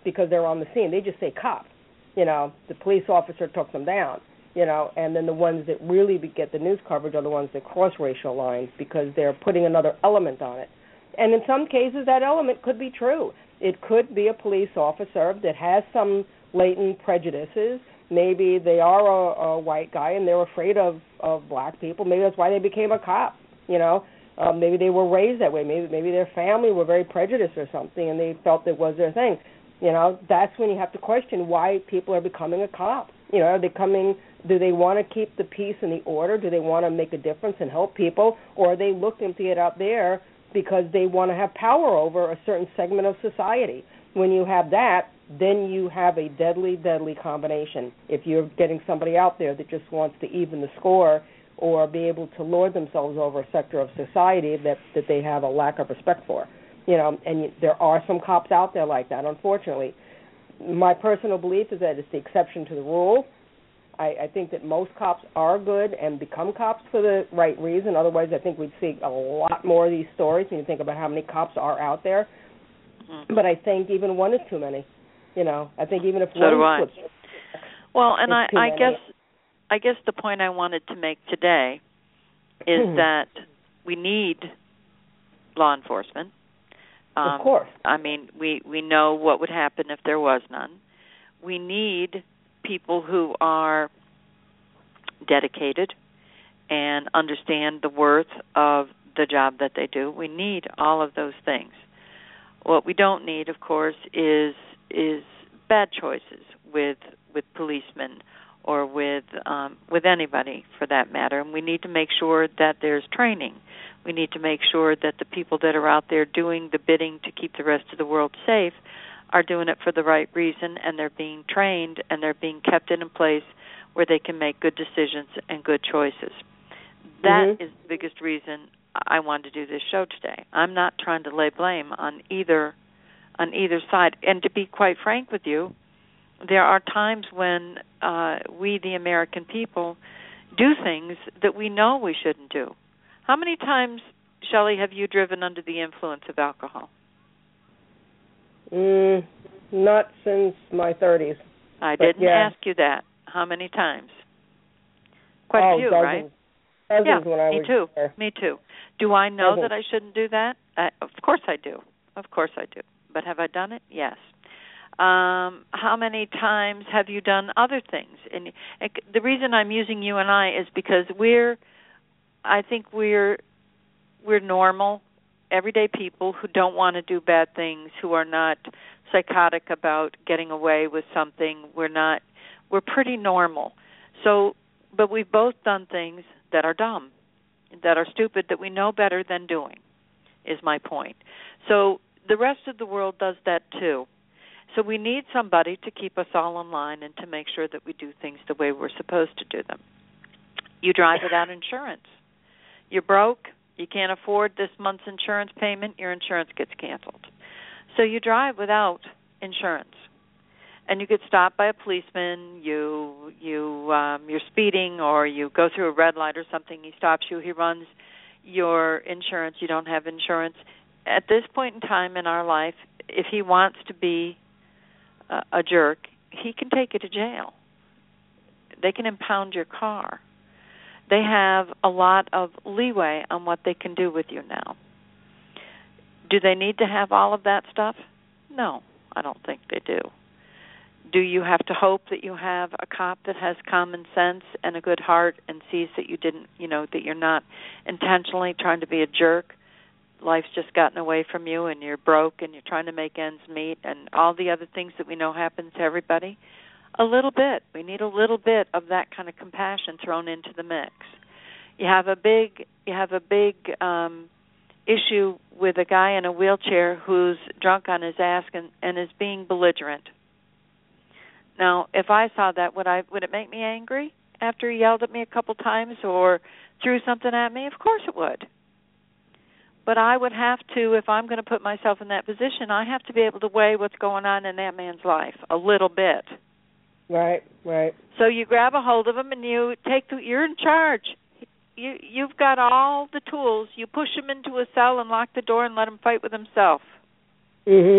C: because they're on the scene. They just say cop. You know, the police officer took them down. You know, and then the ones that really get the news coverage are the ones that cross racial lines because they're putting another element on it. And in some cases, that element could be true. It could be a police officer that has some latent prejudices. Maybe they are a, a white guy and they're afraid of, of black people. Maybe that's why they became a cop, you know. Um, maybe they were raised that way. Maybe maybe their family were very prejudiced or something and they felt it was their thing. You know, that's when you have to question why people are becoming a cop. You know, are they coming, do they want to keep the peace and the order? Do they want to make a difference and help people? Or are they looking to get out there because they want to have power over a certain segment of society? When you have that, then you have a deadly, deadly combination. If you're getting somebody out there that just wants to even the score or be able to lord themselves over a sector of society that, that they have a lack of respect for. You know, and there are some cops out there like that, unfortunately. My personal belief is that it's the exception to the rule. I, I think that most cops are good and become cops for the right reason. Otherwise, I think we'd see a lot more of these stories when you think about how many cops are out there. Mm-hmm. But I think even one is too many. You know, I think even if
B: so
C: one
B: do I.
C: slips,
B: well, and I, I
C: many.
B: guess I guess the point I wanted to make today is that we need law enforcement. Um,
C: of course.
B: I mean, we, we know what would happen if there was none. We need people who are dedicated and understand the worth of the job that they do. We need all of those things. What we don't need, of course, is is bad choices with with policemen or with um, with anybody for that matter. And we need to make sure that there's training. We need to make sure that the people that are out there doing the bidding to keep the rest of the world safe are doing it for the right reason, and they're being trained and they're being kept in a place where they can make good decisions and good choices. That mm-hmm. is the biggest reason I wanted to do this show today. I'm not trying to lay blame on either on either side. And to be quite frank with you, there are times when uh, we, the American people, do things that we know we shouldn't do. How many times, Shelley, have you driven under the influence of alcohol?
C: Mm, not since my thirties.
B: I didn't
C: yeah.
B: ask you that. How many times? Quite
C: oh,
B: a few,
C: dozens.
B: right?
C: Dozens
B: yeah,
C: when I
B: me
C: was
B: too.
C: there.
B: Me too. Do I know
C: dozens.
B: that I shouldn't do that? Uh, of course I do. Of course I do. But have I done it? Yes. Um, how many times have you done other things? And it, the reason I'm using you and I is because we're, I think we're, we're normal, everyday people who don't want to do bad things, who are not psychotic about getting away with something. We're not, we're pretty normal. So, but we've both done things that are dumb, that are stupid, that we know better than doing, is my point. So the rest of the world does that too. So we need somebody to keep us all in line and to make sure that we do things the way we're supposed to do them. You drive without insurance. You're broke. You can't afford this month's insurance payment. Your insurance gets canceled. So you drive without insurance. And you get stopped by a policeman. You, you, um, you're speeding, or you go through a red light or something. He stops you. He runs your insurance. You don't have insurance. At this point in time in our life, if he wants to be a jerk, he can take you to jail. They can impound your car. They have a lot of leeway on what they can do with you now. Do they need to have all of that stuff? No, I don't think they do. Do you have to hope that you have a cop that has common sense and a good heart and sees that you didn't, you know, that you're not intentionally trying to be a jerk? Life's just gotten away from you and you're broke and you're trying to make ends meet and all the other things that we know happen to everybody. A little bit. We need a little bit of that kind of compassion thrown into the mix. You have a big, you have a big um, issue with a guy in a wheelchair who's drunk on his ass and, and is being belligerent. Now, if I saw that, would I? Would it make me angry after he yelled at me a couple times or threw something at me? Of course it would. But I would have to, if I'm going to put myself in that position, I have to be able to weigh what's going on in that man's life a little bit.
C: Right, right.
B: So you grab a hold of him and you take the, you're in charge. You, you've got all the tools. You push him into a cell and lock the door and let him fight with himself.
C: Mhm.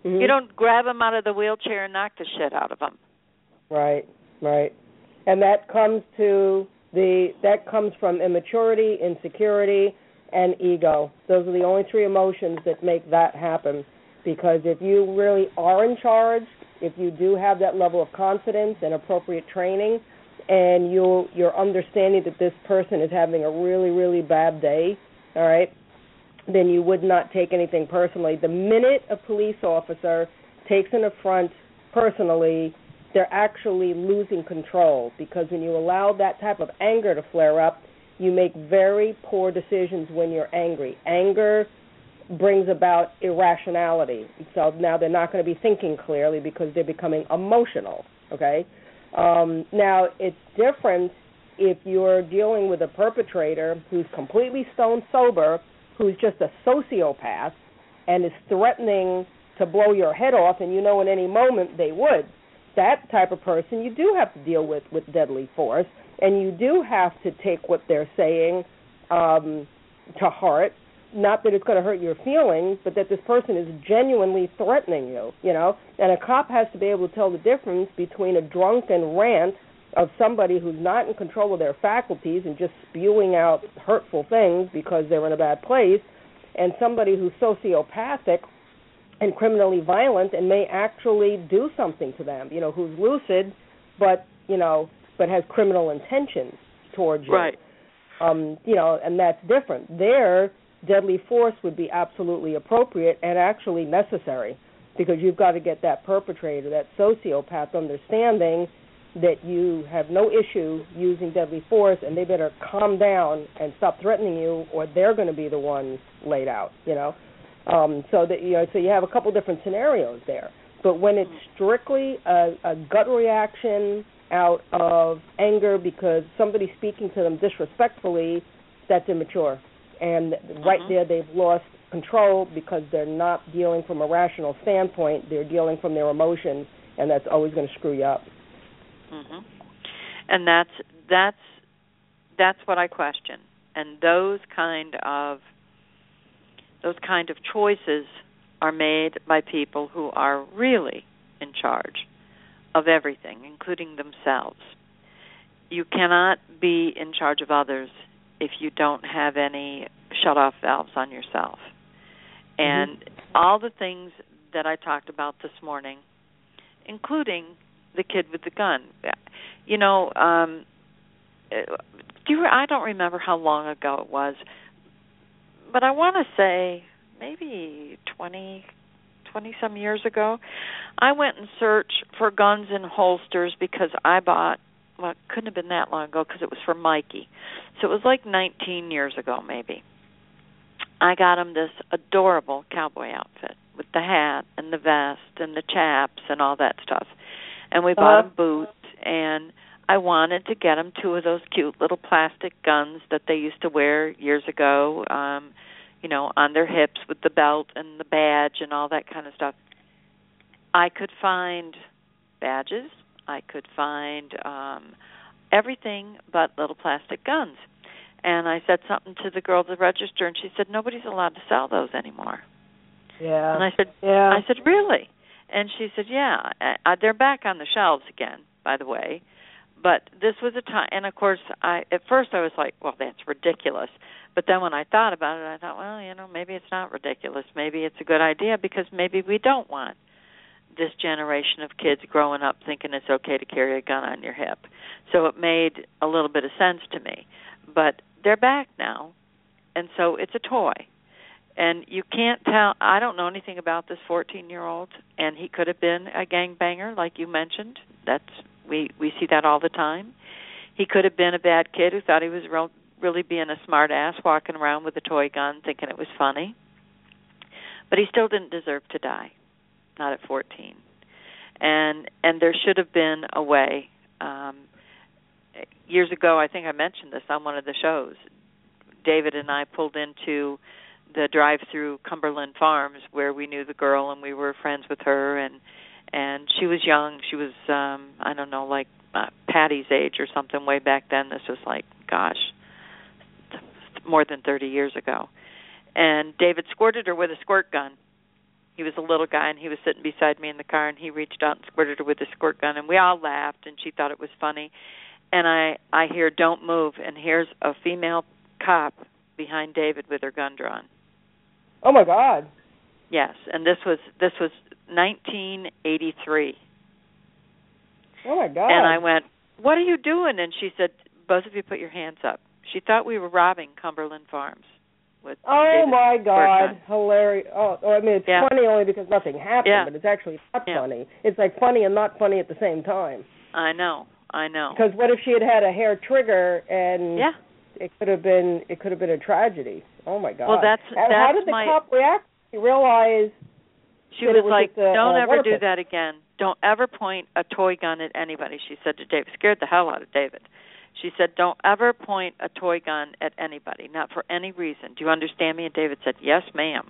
C: Mm-hmm.
B: You don't grab them out of the wheelchair and knock the shit out of them.
C: Right, right. And that comes to the that comes from immaturity, insecurity, and ego. Those are the only three emotions that make that happen. Because if you really are in charge, if you do have that level of confidence and appropriate training, and you you're understanding that this person is having a really, really bad day, all right, then you would not take anything personally. The minute a police officer takes an affront personally, they're actually losing control, because when you allow that type of anger to flare up, you make very poor decisions when you're angry. Anger brings about irrationality. So now they're not going to be thinking clearly because they're becoming emotional, okay? Um, now, it's different if you're dealing with a perpetrator who's completely stone sober, who's just a sociopath and is threatening to blow your head off, and you know in any moment they would. That type of person you do have to deal with with deadly force, and you do have to take what they're saying um, to heart. Not that it's going to hurt your feelings, but that this person is genuinely threatening you, you know. And a cop has to be able to tell the difference between a drunken rant of somebody who's not in control of their faculties and just spewing out hurtful things because they're in a bad place, and somebody who's sociopathic and criminally violent and may actually do something to them, you know, who's lucid but, you know, but has criminal intentions towards you.
B: Right.
C: Um, you know, and that's different. There, deadly force would be absolutely appropriate and actually necessary, because you've got to get that perpetrator, that sociopath, understanding that you have no issue using deadly force, and they better calm down and stop threatening you, or they're going to be the ones laid out, you know. Um, so that you know, so you have a couple different scenarios there. But when it's strictly a, a gut reaction out of anger because somebody's speaking to them disrespectfully, that's immature. And right
B: mm-hmm.
C: there, they've lost control because they're not dealing from a rational standpoint. They're dealing from their emotions, and that's always going to screw you up.
B: Mm-hmm. And that's that's that's what I question. And those kind of those kind of choices are made by people who are really in charge of everything, including themselves. You cannot be in charge of others if you don't have any shut-off valves on yourself. And mm-hmm. all the things that I talked about this morning, including the kid with the gun. You know, um, do you, I don't remember how long ago it was, but I want to say maybe twenty, twenty-some years ago, I went and searched for guns and holsters because I bought, well, it couldn't have been that long ago because it was for Mikey. So it was like nineteen years ago maybe. I got him this adorable cowboy outfit with the hat and the vest and the chaps and all that stuff. And we bought uh, him boots, and I wanted to get him two of those cute little plastic guns that they used to wear years ago, um, you know, on their hips with the belt and the badge and all that kind of stuff. I could find badges. I could find um, everything but little plastic guns. And I said something to the girl at the register, and she said, nobody's allowed to sell those anymore.
C: Yeah.
B: And I said,
C: yeah.
B: I said, really? And she said, yeah, uh, they're back on the shelves again, by the way. But this was a time, and of course, I at first I was like, well, that's ridiculous. But then when I thought about it, I thought, well, you know, maybe it's not ridiculous. Maybe it's a good idea, because maybe we don't want this generation of kids growing up thinking it's okay to carry a gun on your hip. So it made a little bit of sense to me. But they're back now, and so it's a toy. And you can't tell, I don't know anything about this fourteen-year-old, and he could have been a gangbanger, like you mentioned. That's we, we see that all the time. He could have been a bad kid who thought he was real, really being a smart ass, walking around with a toy gun thinking it was funny. But he still didn't deserve to die, not at fourteen. And and there should have been a way. Um, years ago, I think I mentioned this on one of the shows, David and I pulled into the drive-through Cumberland Farms where we knew the girl and we were friends with her, and and she was young. She was, um, I don't know, like uh, Patty's age or something way back then. This was like, gosh, more than thirty years ago. And David squirted her with a squirt gun. He was a little guy, and he was sitting beside me in the car, and he reached out and squirted her with a squirt gun, and we all laughed, and she thought it was funny. And I, I hear, "Don't move," and here's a female cop behind David with her gun drawn.
C: Oh, my God.
B: Yes, and this was this was nineteen eighty-three.
C: Oh, my God.
B: And I went, "What are you doing?" And she said, "Both of you put your hands up." She thought we were robbing Cumberland Farms. With
C: oh,
B: David's
C: my God.
B: gun.
C: Hilarious. Oh, I mean, it's
B: yeah.
C: funny only because nothing happened,
B: yeah.
C: but it's actually not
B: yeah.
C: funny. It's like funny and not funny at the same time.
B: I know. I know.
C: Because what if she had had a hair trigger and
B: yeah.
C: it could have been it could have been a tragedy? Oh, my God.
B: Well, that's,
C: and
B: that's
C: how did the
B: my,
C: cop react? She realized
B: She
C: that
B: was,
C: it was
B: like,
C: just a,
B: don't
C: a
B: ever do
C: weapon.
B: that again. Don't ever point a toy gun at anybody, she said to David. Scared the hell out of David. She said, don't ever point a toy gun at anybody, not for any reason. Do you understand me? And David said, yes, ma'am.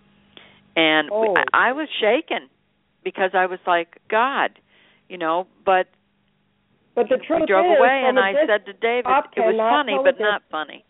B: And
C: oh.
B: we, I, I was shaken because I was like, God, you know, but,
C: but the truth
B: we drove
C: is,
B: away, and
C: a
B: I said to David, it was funny, but not funny.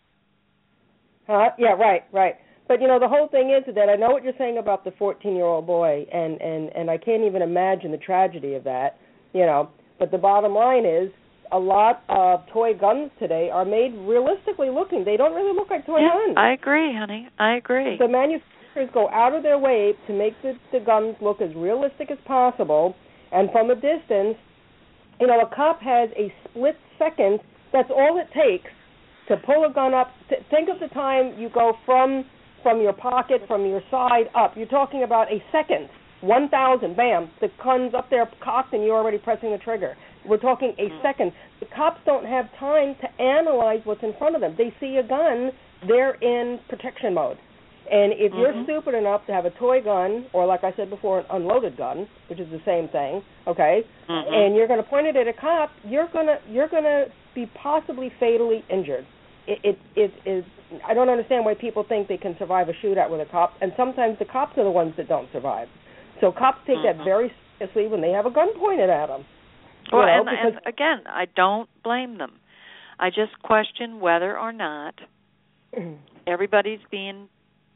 C: Huh? Yeah, right, right. But, you know, the whole thing is that I know what you're saying about the fourteen-year-old boy, and, and, and I can't even imagine the tragedy of that, you know. But the bottom line is, a lot of toy guns today are made realistically looking. They don't really look like toy
B: yeah,
C: guns.
B: I agree, honey. I agree.
C: The manufacturers go out of their way to make the, the guns look as realistic as possible, and from a distance, you know, a cop has a split second. That's all it takes to pull a gun up. Think of the time you go from from your pocket, from your side up. You're talking about a second. one thousand, bam, the gun's up there cocked and you're already pressing the trigger. We're talking a mm-hmm. second. The cops don't have time to analyze what's in front of them. They see a gun, they're in protection mode. And if mm-hmm. you're stupid enough to have a toy gun, or like I said before, an unloaded gun, which is the same thing, okay, mm-hmm. and you're going to point it at a cop, you're going to you're going to be possibly fatally injured. It, it, it is. I don't understand why people think they can survive a shootout with a cop, and sometimes the cops are the ones that don't survive. So cops take mm-hmm. that very seriously when they have a gun pointed at them.
B: Well,
C: you know,
B: and,
C: because,
B: and again, I don't blame them. I just question whether or not everybody's being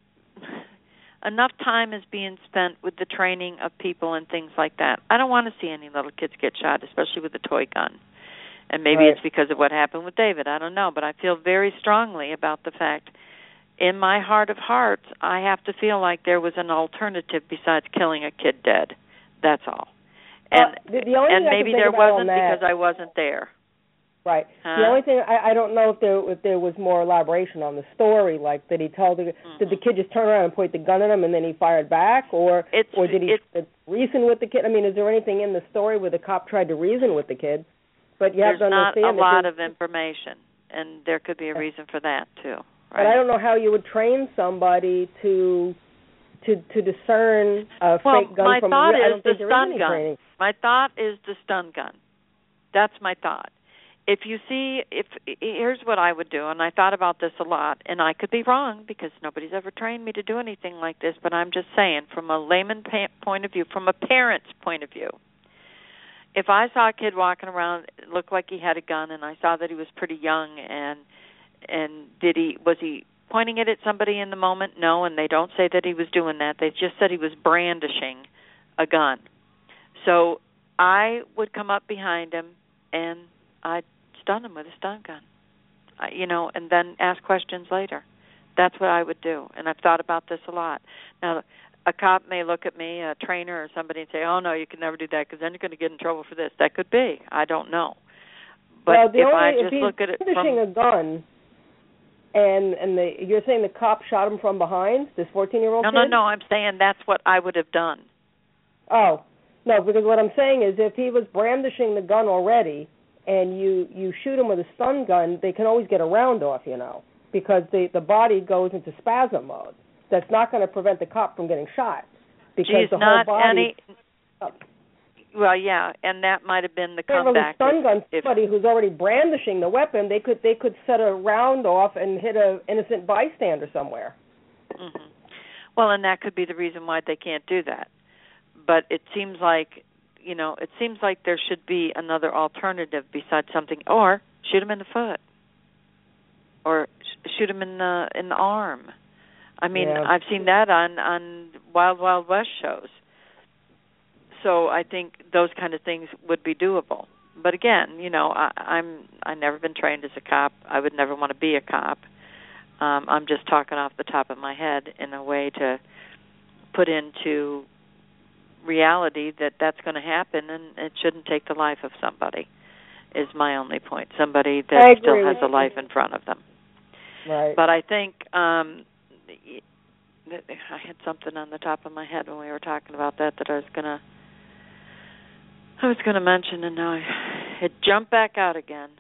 B: enough time is being spent with the training of people and things like that. I don't want to see any little kids get shot, especially with a toy gun. And maybe
C: right.
B: it's because of what happened with David. I don't know. But I feel very strongly about the fact, in my heart of hearts, I have to feel like there was an alternative besides killing a kid dead. That's all. And,
C: uh, the, the only
B: and
C: thing
B: maybe
C: I can
B: there
C: think about
B: wasn't
C: on that,
B: because I wasn't there.
C: Right.
B: Huh?
C: The only thing, I, I don't know if there if there was more elaboration on the story, like did he tell the, mm-hmm. did the kid just turn around and point the gun at him and then he fired back, or
B: it's,
C: or did he reason with the kid? I mean, is there anything in the story where the cop tried to reason with the kid? But you
B: There's
C: have to understand
B: not a lot
C: that
B: of information, and there could be a reason for that too. Right?
C: But I don't know how you would train somebody to to to discern a
B: well,
C: fake gun
B: my
C: from
B: thought
C: a real. I
B: is
C: don't
B: the
C: think there is
B: stun
C: any
B: gun.
C: training.
B: My thought is the stun gun. That's my thought. If you see, if here's what I would do, and I thought about this a lot, and I could be wrong because nobody's ever trained me to do anything like this, but I'm just saying, from a layman pa- point of view, from a parent's point of view, if I saw a kid walking around, it looked like he had a gun, and I saw that he was pretty young, and and did he was he pointing it at somebody in the moment? No, and they don't say that he was doing that. They just said he was brandishing a gun. So I would come up behind him and I'd stun him with a stun gun, I, you know, and then ask questions later. That's what I would do, and I've thought about this a lot. Now, a cop may look at me, a trainer or somebody, and say, oh, no, you can never do that because then you're going to get in trouble for this. That could be. I don't know. But
C: well,
B: if
C: only,
B: I
C: if
B: just
C: he's
B: look at it
C: brandishing
B: from...
C: a gun, and and the, you're saying the cop shot him from behind, this fourteen-year-old
B: No,
C: kid?
B: no, no, I'm saying that's what I would have done.
C: Oh, no, because what I'm saying is if he was brandishing the gun already and you, you shoot him with a stun gun, they can always get a round off, you know, because the, the body goes into spasm mode. That's not going to prevent the cop from getting shot. Because
B: Geez,
C: the
B: not
C: whole body...
B: any... Well, yeah, and that might have been the
C: if
B: comeback.
C: If it was a stun gun,
B: if,
C: somebody who's already brandishing the weapon, they could they could set a round off and hit an innocent bystander somewhere.
B: Mm-hmm. Well, and that could be the reason why they can't do that. But it seems like, you know, it seems like there should be another alternative besides something, or shoot him in the foot, or sh- shoot him in the in the arm. I mean,
C: yeah.
B: I've seen that on, on Wild Wild West shows. So I think those kind of things would be doable. But again, you know, I, I'm I've never been trained as a cop. I would never want to be a cop. Um, I'm just talking off the top of my head in a way to put into reality that that's going to happen, and it shouldn't take the life of somebody. Is my only point. Somebody that still has a life in front of them.
C: Right.
B: But I think um, I had something on the top of my head when we were talking about that that I was gonna I was gonna mention, and now I, it jumped back out again.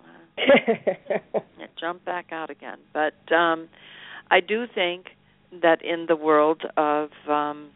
B: It jumped back out again. But um, I do think that in the world of um,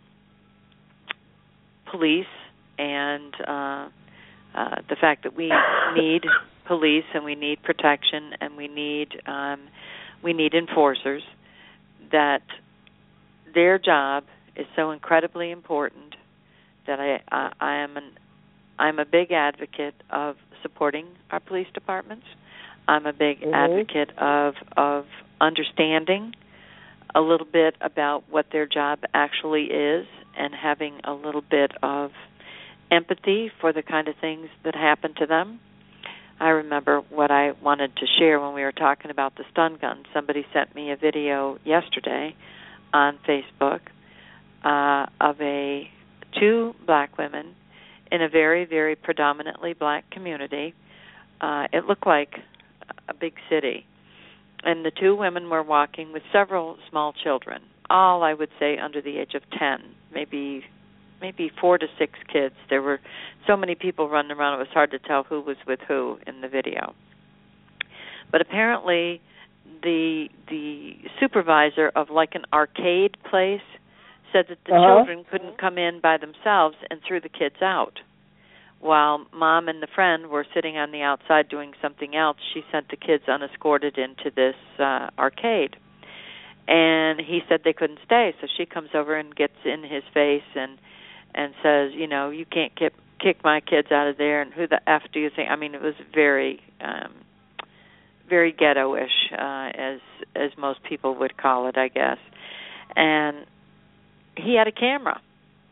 B: police and uh, uh, the fact that we need police and we need protection and we need um, we need enforcers, that their job is so incredibly important that I I, I am an I'm a big advocate of supporting our police departments. I'm a big mm-hmm. advocate of of understanding a little bit about what their job actually is and having a little bit of empathy for the kind of things that happen to them. I remember what I wanted to share when we were talking about the stun gun. Somebody sent me a video yesterday on Facebook uh, of a two black women in a very, very predominantly black community. Uh, it looked like a big city. And the two women were walking with several small children, all, I would say, under the age of ten, maybe maybe four to six kids. There were so many people running around, it was hard to tell who was with who in the video. But apparently the the supervisor of like an arcade place said that the
C: uh-huh.
B: children couldn't come in by themselves and threw the kids out. While mom and the friend were sitting on the outside doing something else, she sent the kids unescorted into this uh, arcade. And he said they couldn't stay, so she comes over and gets in his face and and says, you know, you can't kick, kick my kids out of there, and who the F do you think? I mean, it was very, um, very ghetto-ish, uh, as as most people would call it, I guess. And he had a camera.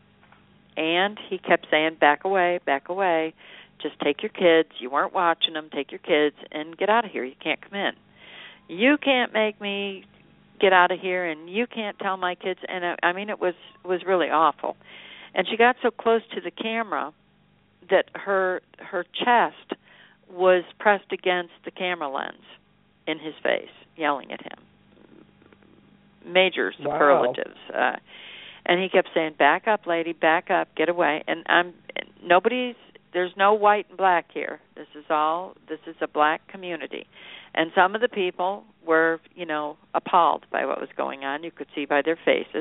B: And he kept saying, back away, back away. Just take your kids. You weren't watching them. Take your kids and get out of here. You can't come in. You can't make me get out of here, and you can't tell my kids. And uh, I mean, it was was really awful. And she got so close to the camera that her her chest was pressed against the camera lens in his face, yelling at him. Major superlatives. Wow. Uh, And he kept saying, back up, lady, back up, get away. And I'm nobody's, there's no white and black here. This is all, this is a black community. And some of the people were, you know, appalled by what was going on. You could see by their faces.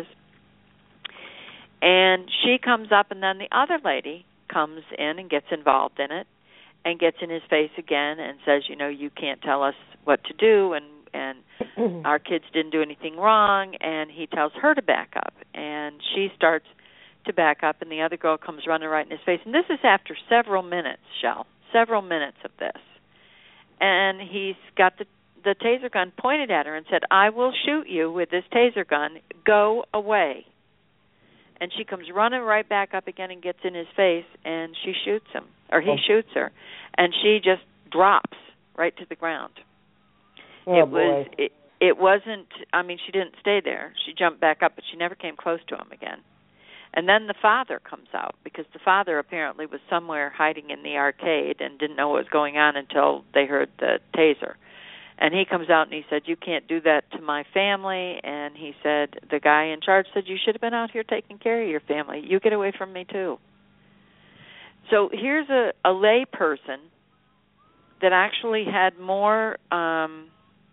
B: And she comes up, and then the other lady comes in and gets involved in it and gets in his face again and says, you know, you can't tell us what to do, and and our kids didn't do anything wrong, and he tells her to back up, and she starts to back up, and the other girl comes running right in his face. And this is after several minutes, Shell, several minutes of this. And he's got the, the taser gun pointed at her and said, I will shoot you with this taser gun. Go away. And she comes running right back up again and gets in his face, and she shoots him, or he oh. shoots her, and she just drops right to the ground.
C: Oh,
B: it was
C: boy.
B: it, it wasn't I mean she didn't stay there. She jumped back up, but she never came close to him again. And then the father comes out, because the father apparently was somewhere hiding in the arcade and didn't know what was going on until they heard the taser. And he comes out and he said, you can't do that to my family. And he said, the guy in charge said, you should have been out here taking care of your family. You get away from me too. So here's a, a lay person that actually had more um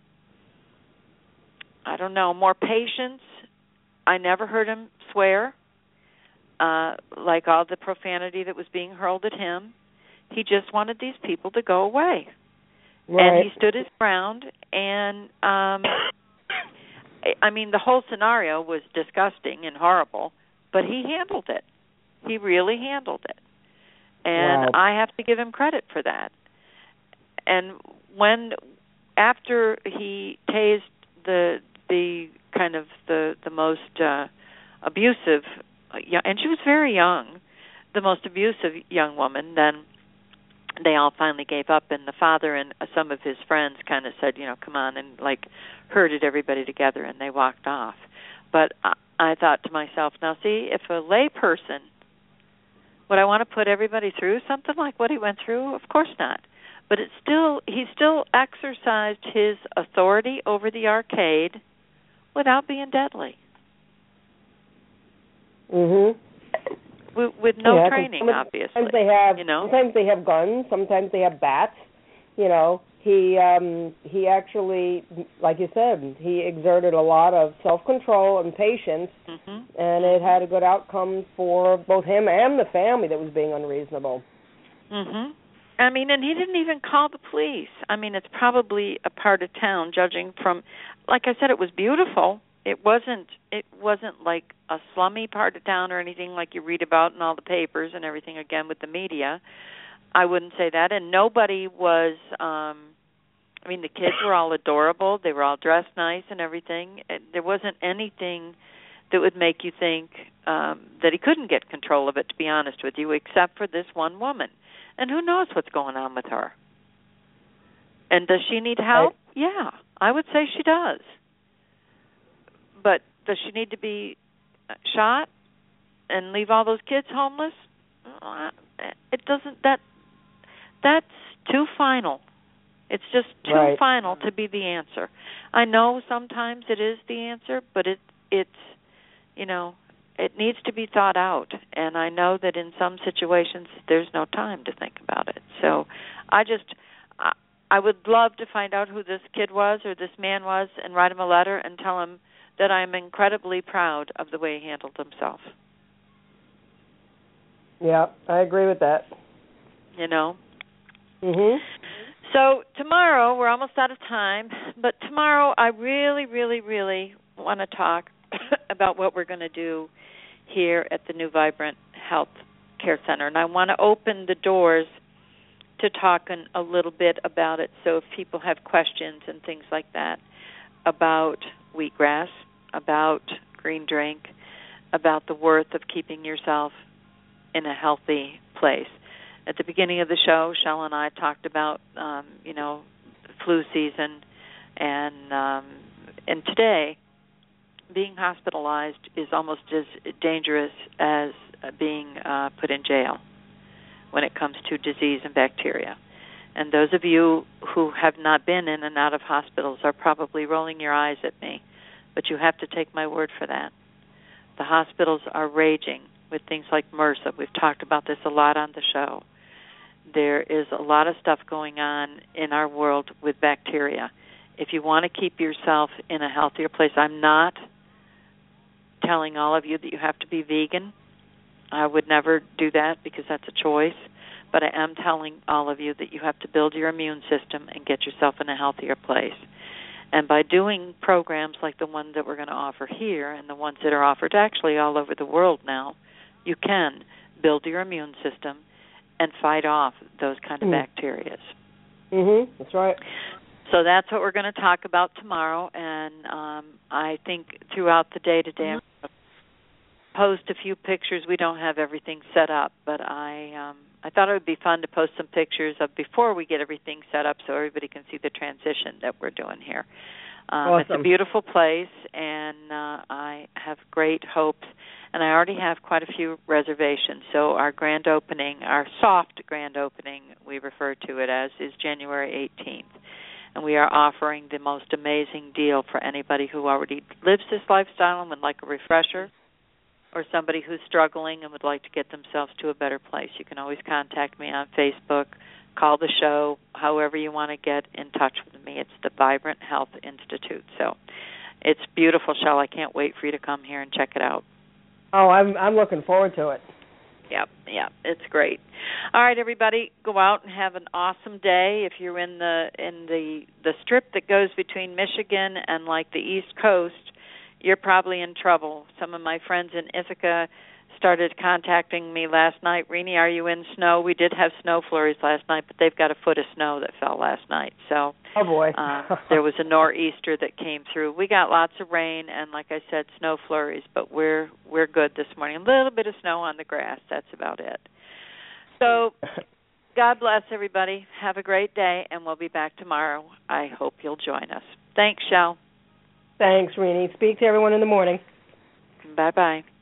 B: I don't know, more patience. I never heard him swear, uh, like all the profanity that was being hurled at him. He just wanted these people to go away.
C: Right.
B: And he stood his ground, and, um, I mean, the whole scenario was disgusting and horrible, but he handled it. He really handled it. And
C: wow.
B: I have to give him credit for that. And when, after he tased the the kind of the the most uh, abusive, and she was very young, the most abusive young woman, then they all finally gave up, and the father and some of his friends kind of said, you know, come on, and like herded everybody together, and they walked off. But I, I thought to myself, now see, if a lay person, would I want to put everybody through something like what he went through? Of course not. But it's still, he still exercised his authority over the arcade without being deadly.
C: Mhm.
B: With, with no
C: yeah,
B: training, obviously.
C: Sometimes they have,
B: you know?
C: sometimes they have guns. Sometimes they have bats. You know, he um, he actually, like you said, he exerted a lot of self-control and patience,
B: mm-hmm.
C: and it had a good outcome for both him and the family that was being unreasonable.
B: Mhm. I mean, and he didn't even call the police. I mean, it's probably a part of town, judging from, like I said, it was beautiful. It wasn't. It wasn't like a slummy part of town or anything like you read about in all the papers and everything. Again, with the media, I wouldn't say that. And nobody was. Um, I mean, the kids were all adorable. They were all dressed nice and everything. There wasn't anything that would make you think um, that he couldn't get control of it. To be honest with you, except for this one woman, and who knows what's going on with her. And does she need help? I, yeah, I would say she does. But does she need to be shot and leave all those kids homeless? It doesn't. That that's too final. It's just too
C: right.
B: final to be the answer. I know sometimes it is the answer, but it it's you know it needs to be thought out. And I know that in some situations there's no time to think about it. So I just I, I would love to find out who this kid was or this man was and write him a letter and tell him that I'm incredibly proud of the way he handled himself.
C: Yeah, I agree with that.
B: You know?
C: Mhm.
B: So tomorrow, we're almost out of time, but tomorrow I really, really, really want to talk about what we're going to do here at the New Vibrant Health Care Center. And I want to open the doors to talking a little bit about it, so if people have questions and things like that about wheatgrass, about green drink, about the worth of keeping yourself in a healthy place. At the beginning of the show, Shell and I talked about, um, you know, flu season, and um, and today, being hospitalized is almost as dangerous as being uh, put in jail when it comes to disease and bacteria. And those of you who have not been in and out of hospitals are probably rolling your eyes at me, but you have to take my word for that. The hospitals are raging with things like MRSA. We've talked about this a lot on the show. There is a lot of stuff going on in our world with bacteria. If you want to keep yourself in a healthier place, I'm not telling all of you that you have to be vegan. I would never do that because that's a choice. But I am telling all of you that you have to build your immune system and get yourself in a healthier place. And by doing programs like the one that we're going to offer here and the ones that are offered actually all over the world now, you can build your immune system and fight off those kind of mm. bacteria.
C: Mhm. That's right.
B: So that's what we're going to talk about tomorrow. And um, I think throughout the day today, I'm going to post a few pictures. We don't have everything set up, but I um, I thought it would be fun to post some pictures of before we get everything set up so everybody can see the transition that we're doing here. Um,
C: awesome.
B: It's a beautiful place, and uh, I have great hopes. And I already have quite a few reservations. So our grand opening, our soft grand opening, we refer to it as, is January eighteenth. And we are offering the most amazing deal for anybody who already lives this lifestyle and would like a refresher, or somebody who's struggling and would like to get themselves to a better place. You can always contact me on Facebook, call the show, however you want to get in touch with me. It's the Vibrant Health Institute. So it's beautiful, Shell. I can't wait for you to come here and check it out.
C: Oh, I'm I'm looking forward to it.
B: Yep, yep, it's great. All right, everybody, go out and have an awesome day. If you're in the in the the strip that goes between Michigan and like the East Coast, you're probably in trouble. Some of my friends in Ithaca started contacting me last night. Renee, are you in snow? We did have snow flurries last night, but they've got a foot of snow that fell last night. So
C: oh boy,
B: uh, there was a nor'easter that came through. We got lots of rain and, like I said, snow flurries, but we're we're good this morning. A little bit of snow on the grass. That's about it. So God bless everybody. Have a great day, and we'll be back tomorrow. I hope you'll join us. Thanks, Shel.
C: Thanks, Renee. Speak to everyone in the morning.
B: Bye-bye.